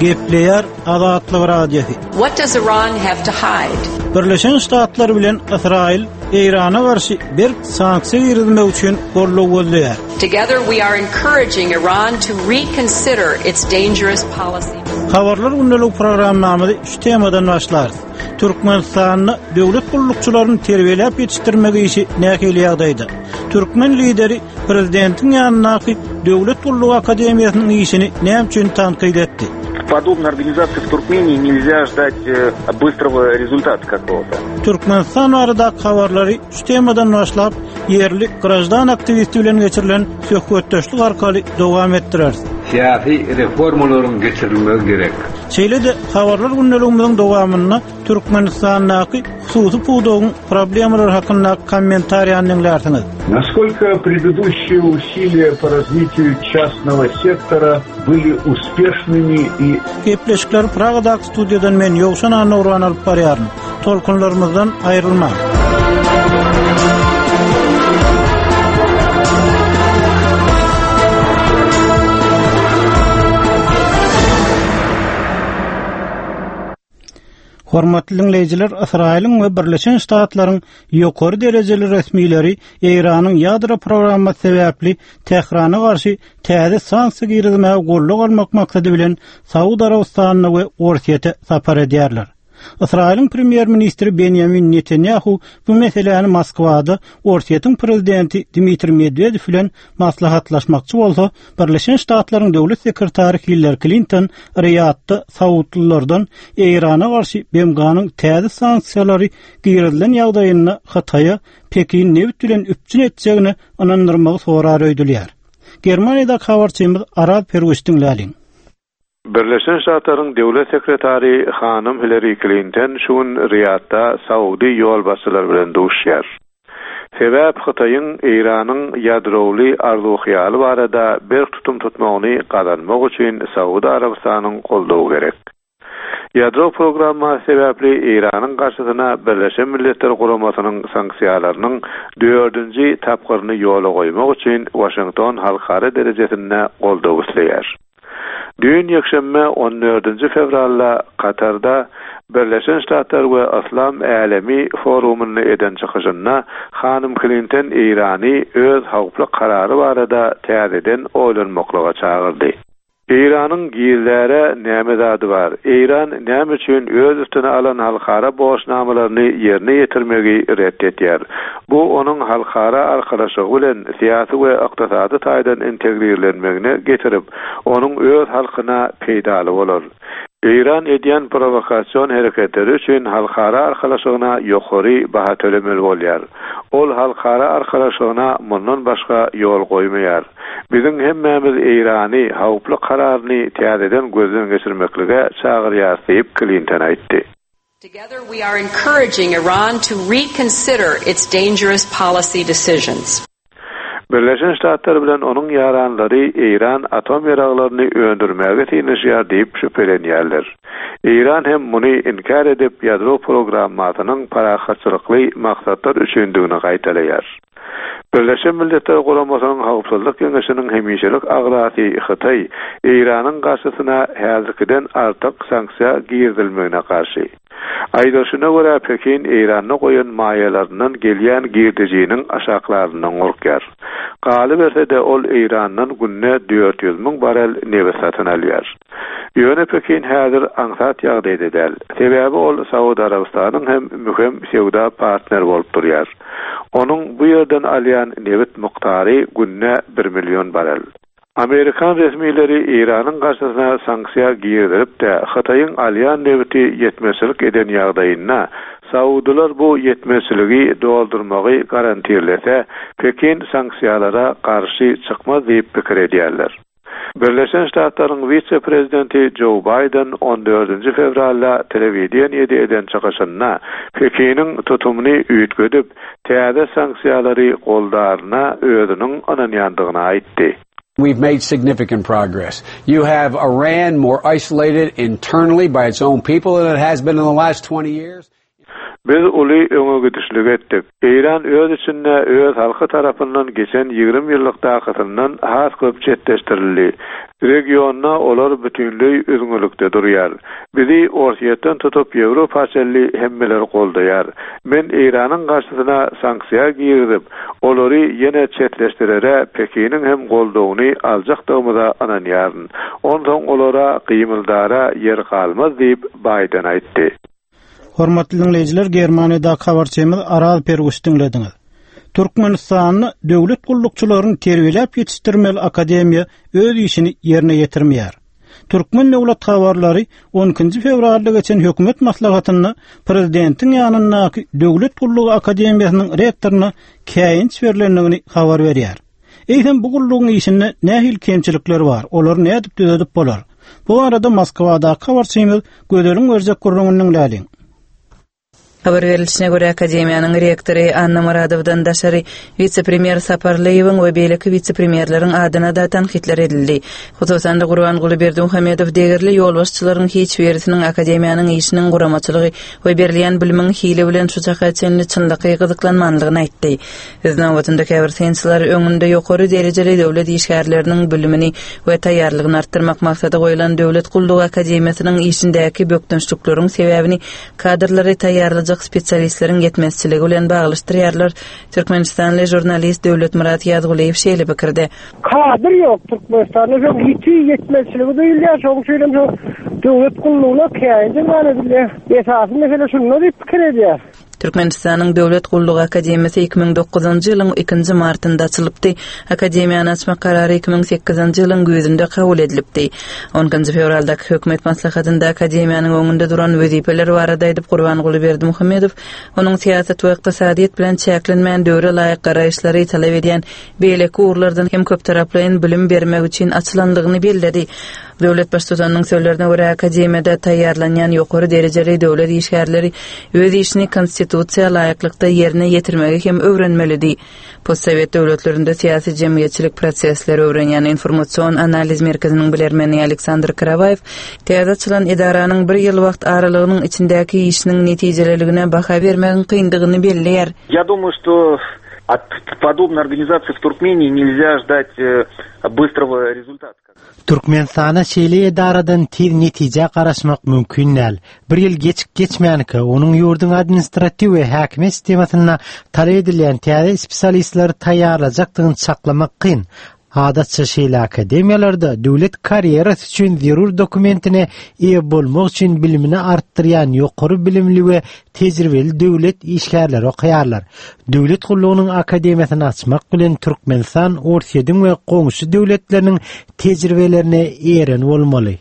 Gepleyer Azatlyk Radiosu. What does Iran have to hide? Birleşen Ştatlar bilen İsrail İran'a karşı bir sanksiya girdirmek üçün golluk gözleýär. Together we are encouraging Iran to reconsider its dangerous policy. Habarlar gündəlik programmamyzy şu temadan başlar. Türkmenistanyny döwlet gullukçylaryny terbiýelep ýetişdirmek işi nähili ýagdaýda. Türkmen lideri prezidentiň ýanynaky Döwlet Gulluk Akademiýasynyň işini näme üçin tanqid etdi? Подобной организации в Туркмении нельзя ждать быстрого результата какого-то. Türkmenistan arada habarlary şu temadan başlap yerli grajdan aktivisti bilen geçirilen söhbetdeşlik arkaly dowam etdirer. Siyasi reformalaryň geçirilmegi gerek. Şeýle-de habarlar gündeligimiň dowamyna Türkmenistanyň hususy puwdugyň problemleri hakynda kommentariýany dinlersiňiz. Насколько предыдущие усилия по развитию частного сектора были успешными и Gepleşikler Praga'daki studiyadan men Ýowşan Anurwan alyp barýarym. Tolkunlarymyzdan aýrylma. Hormatly dinleýijiler, Israýlyň we Birleşen Ştatlaryň ýokary derejeli resmileri Iranyň ýadro programmy sebäpli Tehrana garşy täze sanksiýa girdirmäge golluk almak maksady bilen Saudy Arabistanyna we Orsiýete sapar edýärler. Israýlyň premier ministri Benjamin Netanyahu bu meseleni Moskwada Orsiýetiň prezidenti Dmitri Medvedew bilen maslahatlaşmakçy bolsa, Birleşen Ştatlaryň döwlet sekretary Hillary Clinton Riyadda Saudlylardan Irana garşy BMG-nyň täze sanksiýalary girdirilen ýagdaýyna Hataýa Pekin näwit bilen üpçün etjegini anandyrmagy sorar öýdülýär. Germaniýada habarçymyz Arad Perwiştiň läliň. Birleşen Ştatlaryň döwlet sekretary Hanım Hillary Clinton şuň Riyadda Saudi ýolbaşçylar bilen duşýar. Sebäp Hataýyň Iranyň ýadrowy arzuwyaly barada bir tutum tutmagyny gazanmak üçin Saudi Arabistanyň goldawy gerek. Ýadro programma sebäpli Iranyň garşysyna Birleşen Milletler Guramasynyň sanksiýalarynyň 4-nji tapgyryny ýola goýmak üçin Washington halkara derejesinde goldawy isleýär. Dün ýekşembe 14-nji fevralda Katarda Birleşen Ştatlar we Islam Alemi forumyny eden çykyşyna Hanım Clinton Irany öz hawply karary barada täzeden oýlanmaklyga çagyrdy. İranyň giýerlere näme zady bar? İran näme üçin öz üstüne alan halkara boşnamalaryny ýerine ýetirmegi reddetýär. Bu onuň halkara arkadaşlygy bilen syýasy we ykdysady taýdan integrirlenmegine getirip, onuň öz halkyna peýdaly bolar. İran edýän provokasiýon hereketleri üçin halkara arkadaşlygyna ýokary baha tölemeli bolýar. Ol halkara arkadaşlygyna mundan başga ýol goýmaýar. Bizim hemmämiz İrany hawply kararyny täzeden gözden geçirmeklige çagyrýar diýip Clinton aýtdy. Together we are encouraging Iran to reconsider its dangerous policy decisions. Birleşen Ştatlar bilen onuň ýaranlary İran atom ýaraglaryny öndürmäge tiňişýär diýip şüphelenýärler. İran hem muny inkar edip ýadro programmasynyň parahatçylykly maksatlar üçindigini gaýtalaýar. Birleşen Milletler Guramasynyň Hawpsuzlyk Keňeşiniň hemişelik agrasy Hataý Iranyň garşysyna häzirkiden artyk sanksiýa girdirilmegine garşy. Aýdaşyna görä Pekin Iranyň goýan maýalarynyň gelýän girdijiniň aşaklarynyň gorkýar. Galy berse de ol Iranyň günne 400.000 barel neft satyn alýar. Ýöne Pekin häzir aňsat ýagdaýda däl. Sebäbi ol Saudy Arabistanyň hem mühim sewda partner bolup durýar. Onuň bu ýerden alýan neft miqdary günne 1 million barel. Amerikan resmileri İranyň garşysyna sanksiýa girdirip de Hataýyň alýan nefti ýetmezlik eden ýagdaýyna Saudylar bu ýetmezligi doldurmagy garantirlese Pekin sanksiýalara garşy çykmaz diýip pikir edýärler. Birleşen Ştatlaryň vice-prezidenti Joe Biden 14-nji fevralda telewiziýany eden çykyşyna Pekiniň tutumyny üýtgedip täze sanksiýalary goldaryna özüniň ananýandygyny aýtdy. We've made significant progress. You have Iran more isolated internally by its own people than it has been in the last 20 years. Biz uly öňe gidişlik etdik. İran öz içinde öz halky tarapyndan geçen 20 ýyllyk daqatyndan has köp çetleştirildi. Regionna olar bütünlüğü özgürlükde durýar. Bizi ortaýatdan tutup Ýewropa çelli hemmeler goldaýar. Men İranyň garşysyna sanksiýa giýip, olary ýene çetleşdirere Pekiniň hem goldawyny aljakdygymyza ananýaryn. Ondan olara gymyldara yer kalmaz diýip Biden aýtdy. Hormatly dinleyijiler, Germaniýada habarçymyz Aral Pergus dinlediňiz. Türkmenistanyny döwlet gullukçylaryň terbiýelep ýetişdirmeli akademiýa öz işini ýerine ýetirmeýär. Türkmen döwlet habarlary 12 fevralda geçen hökümet maslahatyny prezidentiň ýanyndaky döwlet gullugy akademiýasynyň rektoryna käýinç berilendigini habar berýär. Eýsem bu gullugyň işinde nähil kemçilikler bar, olar nädip düzedip bolar? Bu arada Moskwada habarçymyz Gödeliň Örzek gurrungynyň läliň. Habar verilişine göre akademiýanyň rektory Anna Muradowdan daşary vice-premier Saparlaýewiň we beýleki vice-premierleriň adyna da tanqidler edildi. Hususan da Gurbanguly Berdimuhammedow degirli ýolbaşçylaryň hiç birisiniň akademiýanyň işiniň guramaçylygy we berilýän bilimiň hile bilen şuçaka çenli çynlygy gyzyklanmanlygyny aýtdy. Bizning wagtynda käbir saýensçylar öňünde ýokary derejeli döwlet işgärleriniň bilimini we taýýarlygyny artdyrmak maksady goýulan döwlet gullugy akademiýasynyň işindäki bökdünçlikleriň sebäbini kadrlary taýýarlaýan spesialistlerin yetmezçiligi bilen baglaşdyrýarlar. Türkmenistanly jurnalist Döwlet Murat Ýazguliýew şeýle pikirde. Kadr ýok Türkmenistanda, hiç yetmezçiligi duýulýar. Şoň şeýlem şu döwlet gullugyna käýinçe barada esasy mesele şunu diýip pikir edýär. Türkmenistanyň Döwlet Gullugy Akademiýasy 2009-njy ýylyň 2-nji martynda açylypdy. Akademiýany açmak karary 2008-nji ýylyň güýdünde kabul edilipdi. 10-njy fevralda hökümet maslahatynda akademiýanyň öňünde duran wezipeler barada aýdyp Gurbanguly Berdimuhammedow onuň siýasat we ykdysadyýet bilen çäklenmän döwre laýyk garaýşlary talap edýän beýleki urlardan hem köp taraplaýyn bilim bermek üçin açylandygyny belledi. Döwlet başçysynyň sözlerine görä akademiýada taýýarlanýan ýokary derejeli döwlet işgärleri öz işini konstitusiýa laýyklykda ýerine ýetirmegi hem öwrenmelidi. Postsovet döwletlerinde siýasy jemgyýetçilik prosesleri öwrenýän informasiýon analiz merkeziniň bilermeni Aleksandr Karavayev täze açylan edaranyň bir ýyl wagt aralygynyň içindäki işiniň netijeleligine baha bermegin kyndygyny belleýär. Я думаю, что от подобной организации в Туркмении нельзя ждать быстрого результата. Türkmenistana şeýle edaradan tez netije garaşmak mümkin näl. Bir ýyl geçmäniki onuň ýurdun administrativ we häkimet sistemasyna talap edilýän täze spesialistler taýýarlajakdygyny saklamak kyn. Adatça şeýle akademiýalarda döwlet karýerasy üçin zerur dokumentine eýe bolmak üçin bilimini artdyrýan ýokary bilimli we tejribeli döwlet işgärleri okýarlar. Döwlet gullugynyň akademiýasyny açmak bilen Türkmenistan ortaýadyň we goňşy döwletleriniň tejribelerine eren bolmaly.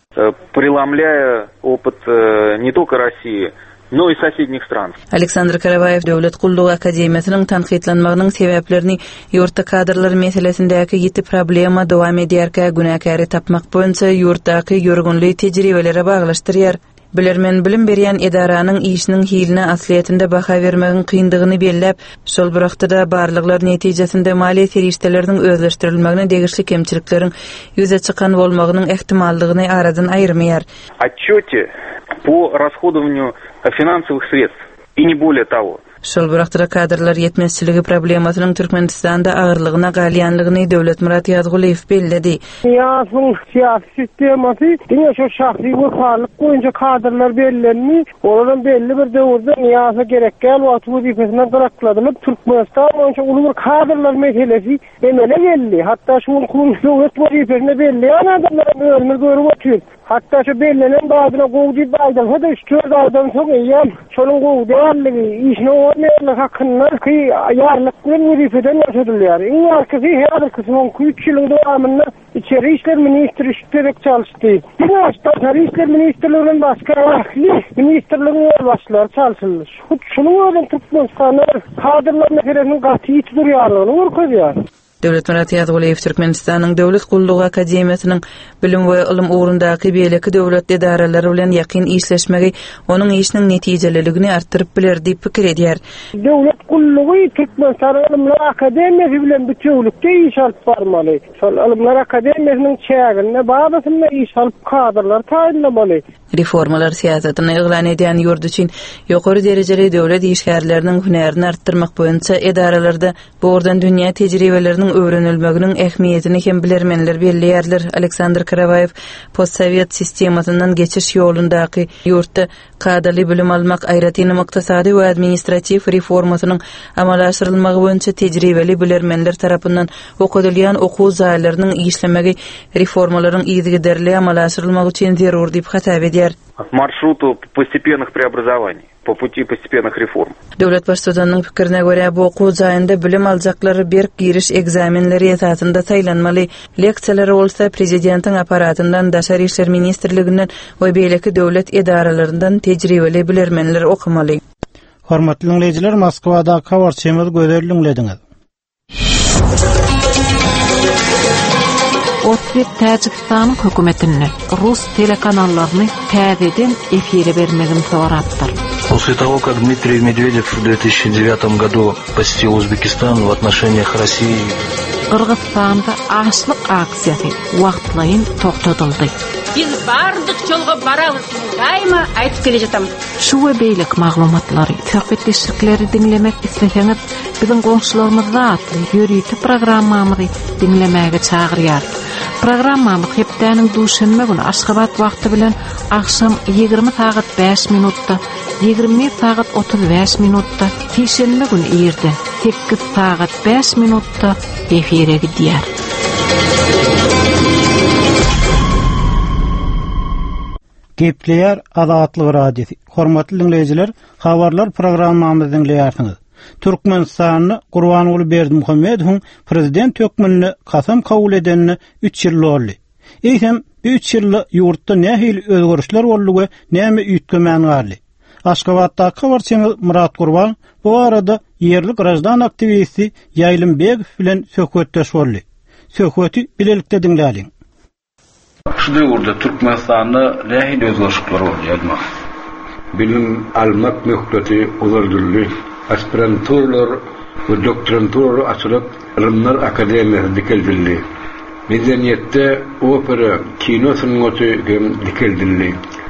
Преломляя опыт не только России, но и соседних стран. Aleksandr Karavayev Döwlet Gullugy Akademiýasynyň tanqidlanmagynyň sebäplerini ýurtda kadrlar meselesindäki ýeti problema dowam edýärkä günäkäri tapmak boýunça ýurtdaky ýörgünli tejribelere baglaşdyrýar. Bilermen bilim berýän edaranyň işiniň hiline asliýetinde baha bermegin kyndygyny bellep, şol bir wagtda barlyklar netijesinde maliýe serişdeleriniň özleşdirilmegine degişli kemçilikleriň ýüze çykan bolmagynyň ähtimallygyny aradan aýyrmaýar. Отчёте по расходованию финансовых средств и не более того. Şol bir wagtda kadrlar yetmezçiligi problemasynyň Türkmenistanda agyrlygyna galýanlygyny Döwlet Murat Ýazguliýew belledi. Ýasyň siýasy sistemasy diňe şu şahsy wagtlyk boýunça kadrlar bellenmi, olaryň belli bir döwürde ýasa gerekkel wagt wezipesine bırakladylyp Türkmenistan boýunça uly bir kadrlar meselesi emele geldi. Hatda şu döwlet wezipesine belli adamlar ömür görüp otur. Hatta şu bellenen bazyna gowdy baýdan hada 3-4 aydan soň ýa şonuň gowdy alligi işine olmaýanlyk hakynda ki ýarlyk bilen wezipeden ýaşadylýar. Iň arkasy her kysmyň 3 ýylyň dowamında içeri işler ministri işlerek çalışdy. Başga işler ministrliginiň başga ministrliginiň başlar çalışýar. Şunuň öňünde Türkmenistanyň kadrlar meselesini gaty tutýarlygyny görkezýär. Döwlet Murat Ýazyguliýew Türkmenistanyň Döwlet Gullugy Akademiýasynyň bilim we ilim ugrundaky beýleki döwlet edaralary bilen ýakyn işleşmegi onuň işiniň netijeliligini artdyryp biler diýip pikir edýär. Döwlet Gullugy Türkmenistan Ilimler Akademiýasy bilen bütünlükde iş alyp barmaly. Şol Ilimler Akademiýasynyň çägine babasyna iş alyp kadrlar taýinlamaly. Reformalar siýasatyny eglan edýän ýurt üçin ýokary derejeli döwlet işgärleriniň hünerini artdyrmak boýunça edaralarda bordan dünýä tejribeleriniň öwrenilmeginiň ähmiýetini hem bilermenler belleýärler. Aleksandr Karavayew postsovet sistemasyndan geçiş ýolundaky ýurtda kadaly bilim almak, aýratyny ykdysady we administrativ reformasynyň amala aşyrylmagy boýunça tejribeli bilermenler tarapyndan okudylýan okuw zaýlarynyň işlemegi reformalaryň ýygyderli amala aşyrylmagy üçin zerur diýip hatap edýär. Маршруту постепенных преобразований, по пути постепенных реформ. Döwlet başçysynyň pikirine görä bu okuw zaýynda bilim aljaklary berk giriş egzamenleri esasında taýlanmaly. Leksiýalar bolsa prezidentiň aparatyndan, Daşary işler ministrliginden we beýleki döwlet edaralaryndan tejribeli bilermenler okumaly. Hormatly dinleýijiler, Moskwada kawarçymyz gözelliňlediňiz. Otvet Täjikistanyň hökümetini Rus telekanallarını täzeden efire bermegini soratdyr. После того, как Дмитрий Медведев в 2009 году посетил Узбекистан в отношениях России, Kırgızstanda açlyk aksiyasy wagtlaýyn toktatyldy. Biz bardyk jolga barabız, daima aýtyp kele jatam. Şu we beýlek maglumatlary, söhbetleşikleri dinlemek isleseňiz, biziň goňşularymyzda atly ýörüýti programmamyzy dinlemäge çagyrýar. Programmamyz hepdäniň duşanma güni Aşgabat wagty bilen akşam 20 saat 5 minutda, 20 saat 35 minutda, şeýşembe güni ýerde 8 saat 5 minutda efire gidýär. Gepleýär Azatlyk radiosi. Hormatly dinleýijiler, habarlar programmamyzy dinleýärsiňiz. Türkmenistanyny Gurbanuly Berdimuhammedowyň prezident hökmüni kasam kabul edenini 3 ýyl boldy. Eýsem bu 3 ýylda ýurtda nähili özgörüşler boldy, näme üýtgemän garly. Aşgabatda kawarçymyz Murat Gurban bu arada yerli grajdan aktivisti Ýaýlym Begow bilen söhbetdeş boldy. Söhbeti bilelikde dinläýin. Şu döwürde Türkmenistanyny nähili özgörüşler bolýar. Bilim almak möhbeti uzardyldy. Aspiranturlar ve doktoranturlar açılıp Ilimler Akademiýasy dikeldildi. Medeniyetde opera, kino sanatı hem dikeldildi.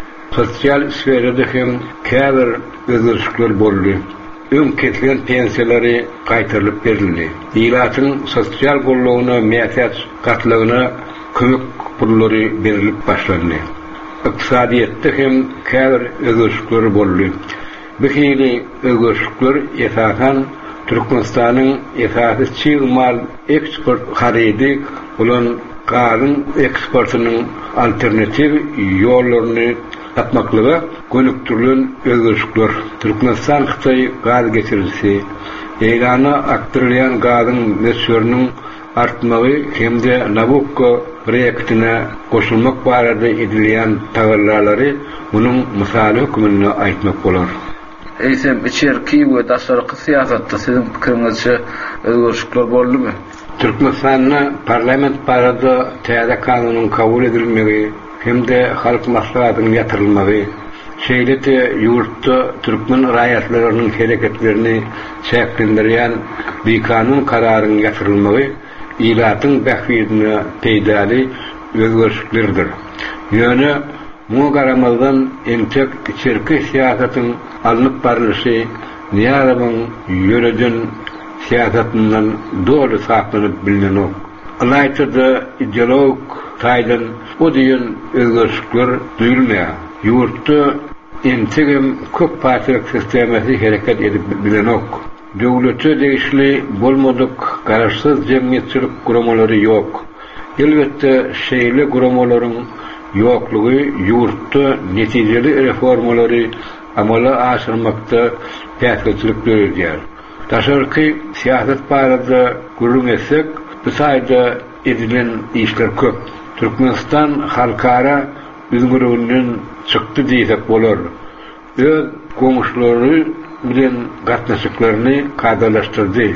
Sosial sferede hem käbir özgörüşler boldy. Öň kesilen pensiýalary gaýtarylyp berildi. Ýylatyň sosial gollugyna mähtäç gatlygyna kömek pullary berilip başlandy. Iqtisadiýetde hem käbir özgörüşler boldy. Bu hili özgörüşler esasan Türkmenistanyň esasy çyğmal eksport haridi bolan gazyň eksportynyň alternativ ýollaryny tapmaklyga gönükdirilen özgörüşler. Türkmenistan Xitay gaz geçirisi, Eýlana aktarylýan gazyň meşhurnyň artmagy hemde Nabucco proýektine goşulmak barada edilýän taýýarlary munyň mysaly hökmüne aýtmak bolar. Eýsem içerki we daşarky siýasatda siziň pikiriňizçe özgörüşler boldymy? Türkmenistanyň parlament barada täze kanunyň kabul edilmegi hemde halk maslahatynyň ýatyrylmagy, şeýleti ýurtda türkmen raýatlarynyň hereketlerini çäklendirýän bir kanun kararynyň ýatyrylmagy ýylatyň bähwidine peýdali özgörüşlerdir. Ýöne bu garamazdan entek içerki siýasatyň alınıp barlyşy ýarabyň ýöreden siýasatyndan dogry saklanyp bilinok. Alaytyda ideolog taýdan o diýen özgörüşler duýulmaýar. Ýurtda entegem köp partiýalyk sistematy hereket edip bilinok. Döwlete degişli bolmadyk garaşsyz jemgyýetçilik guramalary ýok. Elbetde şeýle guramalaryň ýoklugy ýurtda netijeli reformalary amala aşyrmakda täsirçilik görýär. Daşarky siýasat barada gurulmasak, bu saýda edilen işler köp. Türkmenistan halkara üzgüründen çykdy diýsek bolar. Öz goňşulary bilen gatnaşyklaryny kadalaşdyrdy.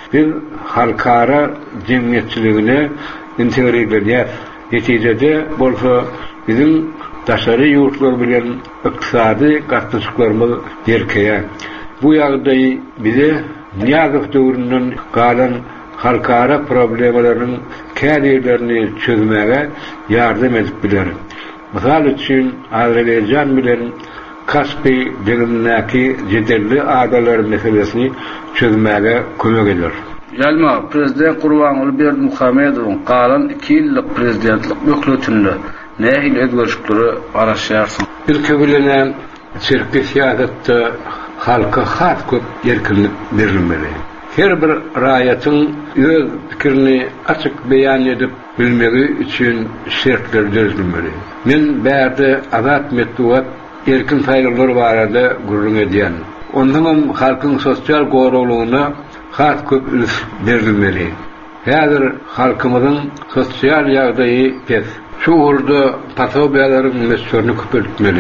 Biz halkara cemiyetçiligine integre edilýär. Neticede bolsa bizim daşary ýurtlar bilen ykdysady gatnaşyklarymyz derkeýär. Bu ýagdaý bize Niýazow döwründen galan halkara problemalaryň kädilerini çözmäge ýardam edip biler. Mysal üçin Azerbaýjan bilen Kaspy denindäki jedelli agalar meselesini çözmäge kömek eder. Ýalma prezident Gurbanuly Berdimuhammedowyň galan 2 ýyllyk prezidentlik möhletinde nähili özgörüşleri araşýarsyň? Ilki bilenen çerki siýasatda halka has köp erkinlik berilmeli. Her bir raýatyň öz pikirini açyk beýan edip bilmegi üçin şertler düzülmeli. Men bärde azat metduat erkin saýlalar barada gurrun edýän. Ondan halkyň sosial goruglygyna has köp ülüş berilmeli. Häzir halkymyzyň sosial ýagdaýy pes. Şu urda patobiýalaryň meslerini köpeltmeli.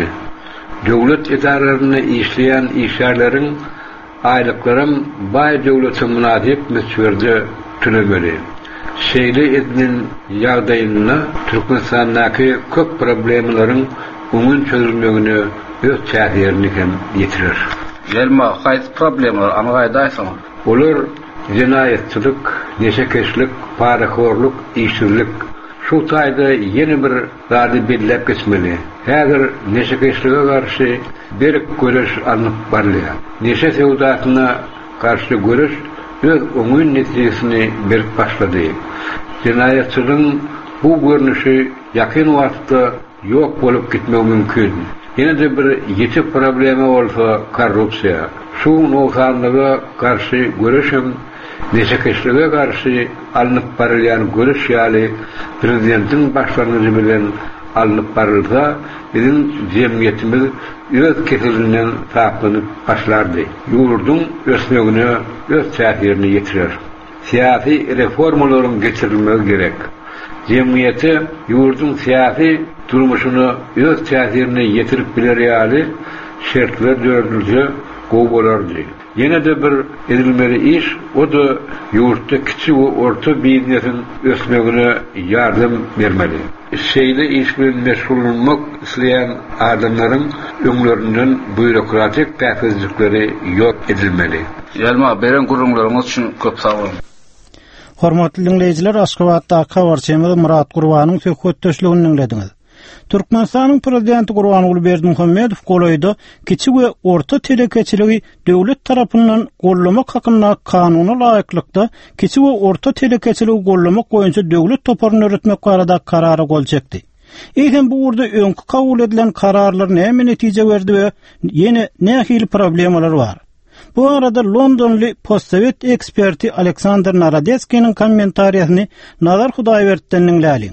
Döwlet edaralaryny işleýän işgärleriň aýlyklarym baý döwlete münasip mesleýerde tülemeli. Şeýle edinin ýagdaýyna Türkmenistandaky köp problemlaryň umum çözülmegine öz täsirini hem ýetirir. Gelme, haýsy problemler anaýdaýsaň? Olar jinayetçilik, neşekeşlik, paraxorluk, işsizlik. Şu taýda ýene bir zady belläp geçmeli. Häzir neşekeşlige garşy berk göreş alınıp barlýar. Neşe sewdasyna garşy göreş öz öňün netijesini berip başlady. Jinayetçiligiň bu görnüşi ýakyn wagtda ýok bolup gitmegi mümkin. Ýene de bir ýeti problemi bolsa korrupsiýa. Şu noksanlyga garşy göreşim neşekeşlige garşy alınıp barylýan görüş ýaly prezidentiň başlangyjy bilen alınıp barylsa, bizim jemgyýetimiz öz keselinden saklanyp başlardy. Ýurdun ösmegine öz täsirini ýetirer. Siýasy reformalaryň geçirilmegi gerek. Jemgyýeti ýurdun siýasy durmuşyny öz täsirini ýetirip biler ýaly şertler dördülse gowy bolardy. Ýene de bir edilmeli iş, o da ýurtda kiçik we orta biznesin ösmegine ýardam bermeli. Şeýle iş bilen meşgul bolmak isleýän adamlaryň öňlerinden bürokratik täsirlikleri ýok edilmeli. Ýalma beren gurulmalarymyz üçin köp sag bolun. Hormatly dinleýijiler, Aşgabatda habarçymyz Murat Gurbanyň söhbetdeşligini dinlediňiz. Türkmenistanyň prezidenti Gurbanuly Berdimuhammedow golaýda kiçik we orta telekeçiligi döwlet tarapyndan gollamak hakynda kanuny laýyklykda kiçik we orta telekeçiligi gollamak boýunça döwlet toparyny öretmek barada karary gol çekdi. Hem bu urda öňkü kabul edilen kararlar näme netije berdi we ýene nähili problemler bar. Bu arada Londonly postsovet eksperti Aleksandr Narodetskiyň kommentariýasyny Nazar Hudaýberdiň dinläýin.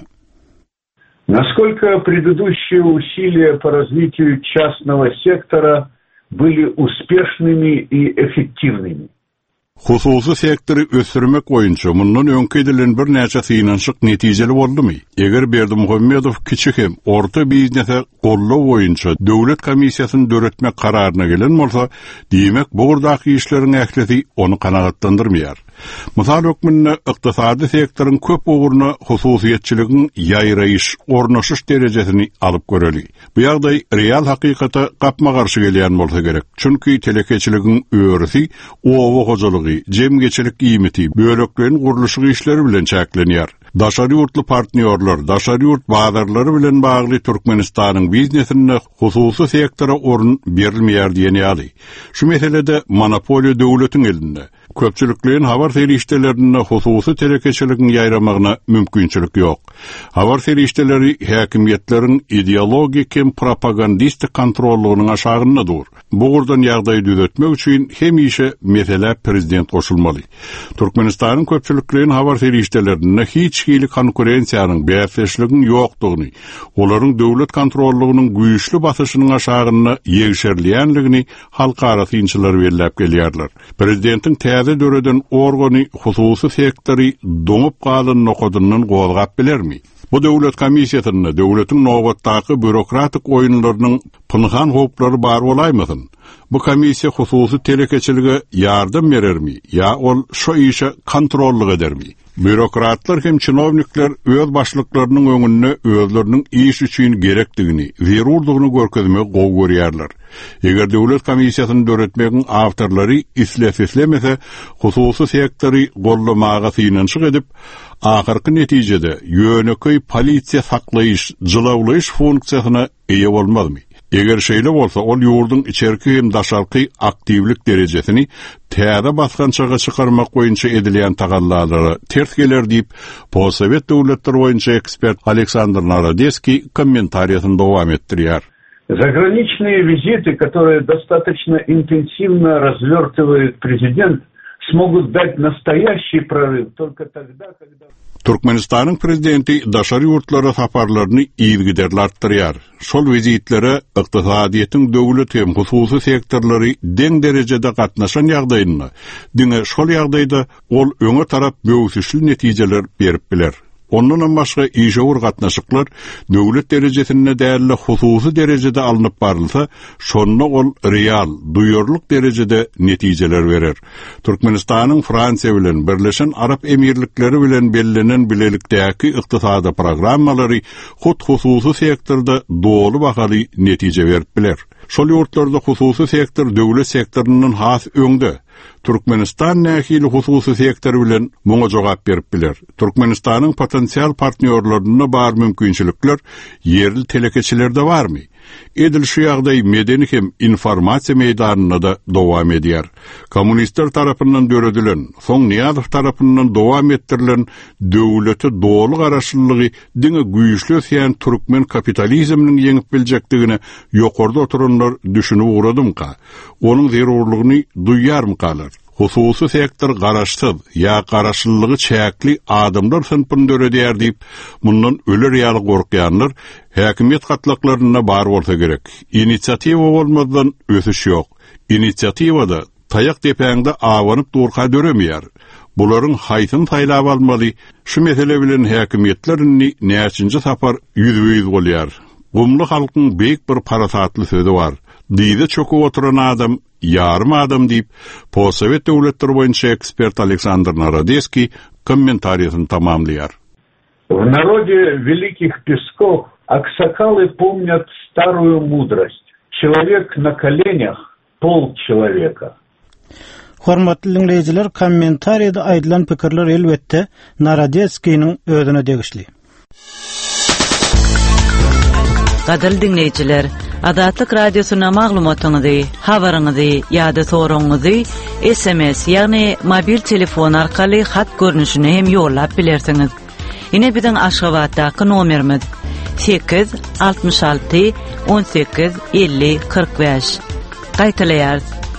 Насколько предыдущие усилия по развитию частного сектора были успешными и эффективными? Hususy sektory ösürmek boýunça mundan öňki edilen bir näçe synanşyk netijeli boldymy? Eger Berdimuhammedow kiçik hem orta biznese gollaw boýunça döwlet komissiýasyny döretmek kararyna gelen bolsa, diýmek bu urdaky işleriň ähleti onu kanagatlandyrmaýar. Mysal hökmünde ykdysady sektoryň köp uğruna hususiýetçiligiň ýaýraýyş, ornaşyş derejesini alyp göreli. Bu ýagdaý real hakykata gapma garşy gelýän bolsa gerek. Çünki telekeçiligiň öwrüsi, owa hojalygy, jemgeçilik giýmeti, böleklerin guruluşy işleri bilen çäklenýär. Daşary ýurtly partnýorlar, daşary ýurt bazarlary bilen bagly Türkmenistanyň biznesine hususy sektora orun berilmeýär diýen ýaly. Şu meselede monopoliýa döwletiň elinde. Köpçülüklerin habar seriştelerine hususy telekeçiligiň ýaýramagyna mümkinçilik ýok. Habar serişteleri häkimiýetleriň ideologik hem propagandistik kontrollugynyň aşagynda dur. Bu urdan ýagdaýy düzeltmek üçin hemişe mesele prezident goşulmaly. Türkmenistanyň köpçülüklerin habar seriştelerine hiç hili konkurensiýanyň bäsleşliginiň ýokdugyny, olaryň döwlet kontrollugynyň güýçli basyşynyň aşagynda ýegişerleýänligini halkara synçylar berläp gelýärler. Prezidentiň döreden organy hususy sektori doňup galan nokodundan gozgap bilermi? Bu Bu döwlet komissiýasyna döwletiň nobatdaky bürokratik oýunlarynyň pynhan hopları bar bolaýmasyn? Bu komissiýa hususy telekeçiligi ýardam berermi? Ya ol şo işe kontrollyk edermi? Bürokratlar hem çinovnikler öz başlyklarynyň öňünde özleriniň iş üçin gerekdigini, zerurlygyny görkezmek gowy görýärler. Eger döwlet komissiýasyny döretmegiň awtorlary islemese, hususy sektory gollamaga synançyk edip, ahyrky netijede ýöneköy polisiýa saklaýyş, jylawlaýyş funksiýasyna eýe bolmazmy? Eger şeýle bolsa, ol ýurdun içerki hem daşarky aktivlik derejesini täze basgançaga çykarmak boýunça edilýän tagallalary ters geler diýip, Possovet döwletleri boýunça ekspert Aleksandr Narodeski kommentariýasyny dowam etdirýär. Заграничные визиты, которые достаточно интенсивно развертывает президент, смогут дать настоящий прорыв только тогда, когда... Türkmenistanyň prezidenti daşary ýurtlara saparlaryny ýygyderli artdyrýar. Şol vizitlere ykdysadyýetin döwlet hem hususy sektorlary deň derejede gatnaşan ýagdaýyna, diňe şol ýagdaýda ol öňe tarap böwsüşli netijeler berip biler. Ondan başga işe gatnaşyklar döwlet derejesinde däli hususy derejede alınıp barylsa, şonda ol real, duýarlyk derejede netijeler berer. Türkmenistanyň Fransiýa bilen Birleşen Arap Emirlikleri bilen bellenen bilelikdäki ykdysady programmalary hususy sektorda dolu bakaly netije berip biler. Şol ýurtlarda hususy sektor döwlet sektorunyň has öňde. Türkmenistan nähili hususy sektor bilen muňa jogap berip biler. Türkmenistanyň potensial partnerlaryna bar mümkinçilikler yerli telekeçilerde barmy? Edil şu ýagdaý medeni hem informasiýa meýdanyna da dowam edýär. Kommunistler tarapyndan döredilen, soň Niýazow tarapyndan dowam ettirilen döwleti dolu garaşlygy diňe güýçli ýan türkmen kapitalizminiň ýeňip biljekdigini ýokarda oturanlar düşünüp uğradymka, onuň zerurlygyny duýýarmy kalar? Hususy sektor garaşsyz ýa garaşlygy çäkli adamlar sınpyny döredýär diýip, mundan öler ýaly gorkýanlar häkimiýet gatlaklaryna bar bolsa gerek. Inisiatiwa bolmadan ösüş ýok. Inisiatiwada taýak tepäňde awanyp durka döremeýär. Bularyň haýsyn taýlap almaly, şu mesele bilen häkimiýetlerini näçinji sapar ýüzüýüz bolýar. Gumly halkyň beýik bir parasatly sözi bar. Diýde çöküp oturan adam yarım adam diýip, Possovet döwletleri boýunça ekspert Aleksandr Narodeski kommentariýasyny tamamlaýar. В народе великих песков аксакалы помнят старую мудрость. Человек на коленях — полчеловека. Hormatly dinleyijiler, kommentariýada aýdylan pikirler elbetde Narodeskiň özüne degişli. Gadyr dinleyijiler, Adatlyk radiosyna maglumatyňyzy, habaryňyzy ýa-da soragyňyzy SMS ýagny mobil telefon arkaly hat görnüşine hem ýollap bilersiňiz. Ine biziň Aşgabatdaky nomerimiz 866 18 50 45. Gaýtalaýar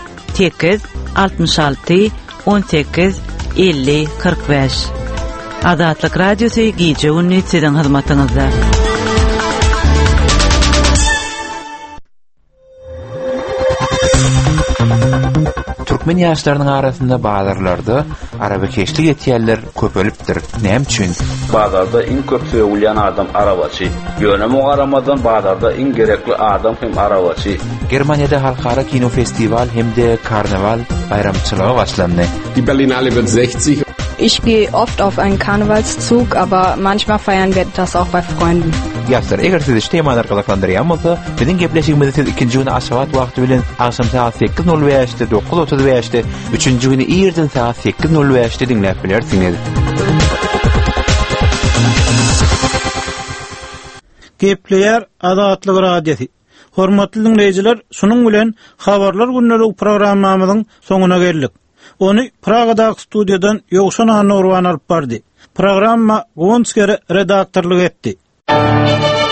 866 18 50 45. Adatlyk radiosy gije ünni siziň hyzmatyňyzda. Türkmen ýaşlarynyň arasynda bazarlarda arabakeşlik etýärler köpelipdir. Näme üçin? Bazarda iň köp söýülýän adam arabaçy. Ýöneme garamadan bazarda iň gerekli adam hem arabaçy. Germaniýada halkara kino festival hemde karnaval bayramçylygy başlandy. Die Berlinale wird 60. Ich gehe oft auf einen Karnevalszug, aber manchmal feiern wir das auch bei Freunden. Ýaşlar, eger siz iştemalar galaklandyrýan bolsa, biziň gepleşigimizi siz ikinji güni Aşgabat wagty bilen akşam saat 8:05-de, 9:35-de, üçünji güni ýerden saat 8:05-de dinläp bilersiňiz. Gepleýär Adatlyk radiosy. Hormatly dinleyijiler, şunuň bilen habarlar günnelik programmamyzyň soňuna geldik. Onu Pragadaky studiýadan Ýogşan Nurwan alyp bardy. Programma Gonskere redaktorlyk etdi.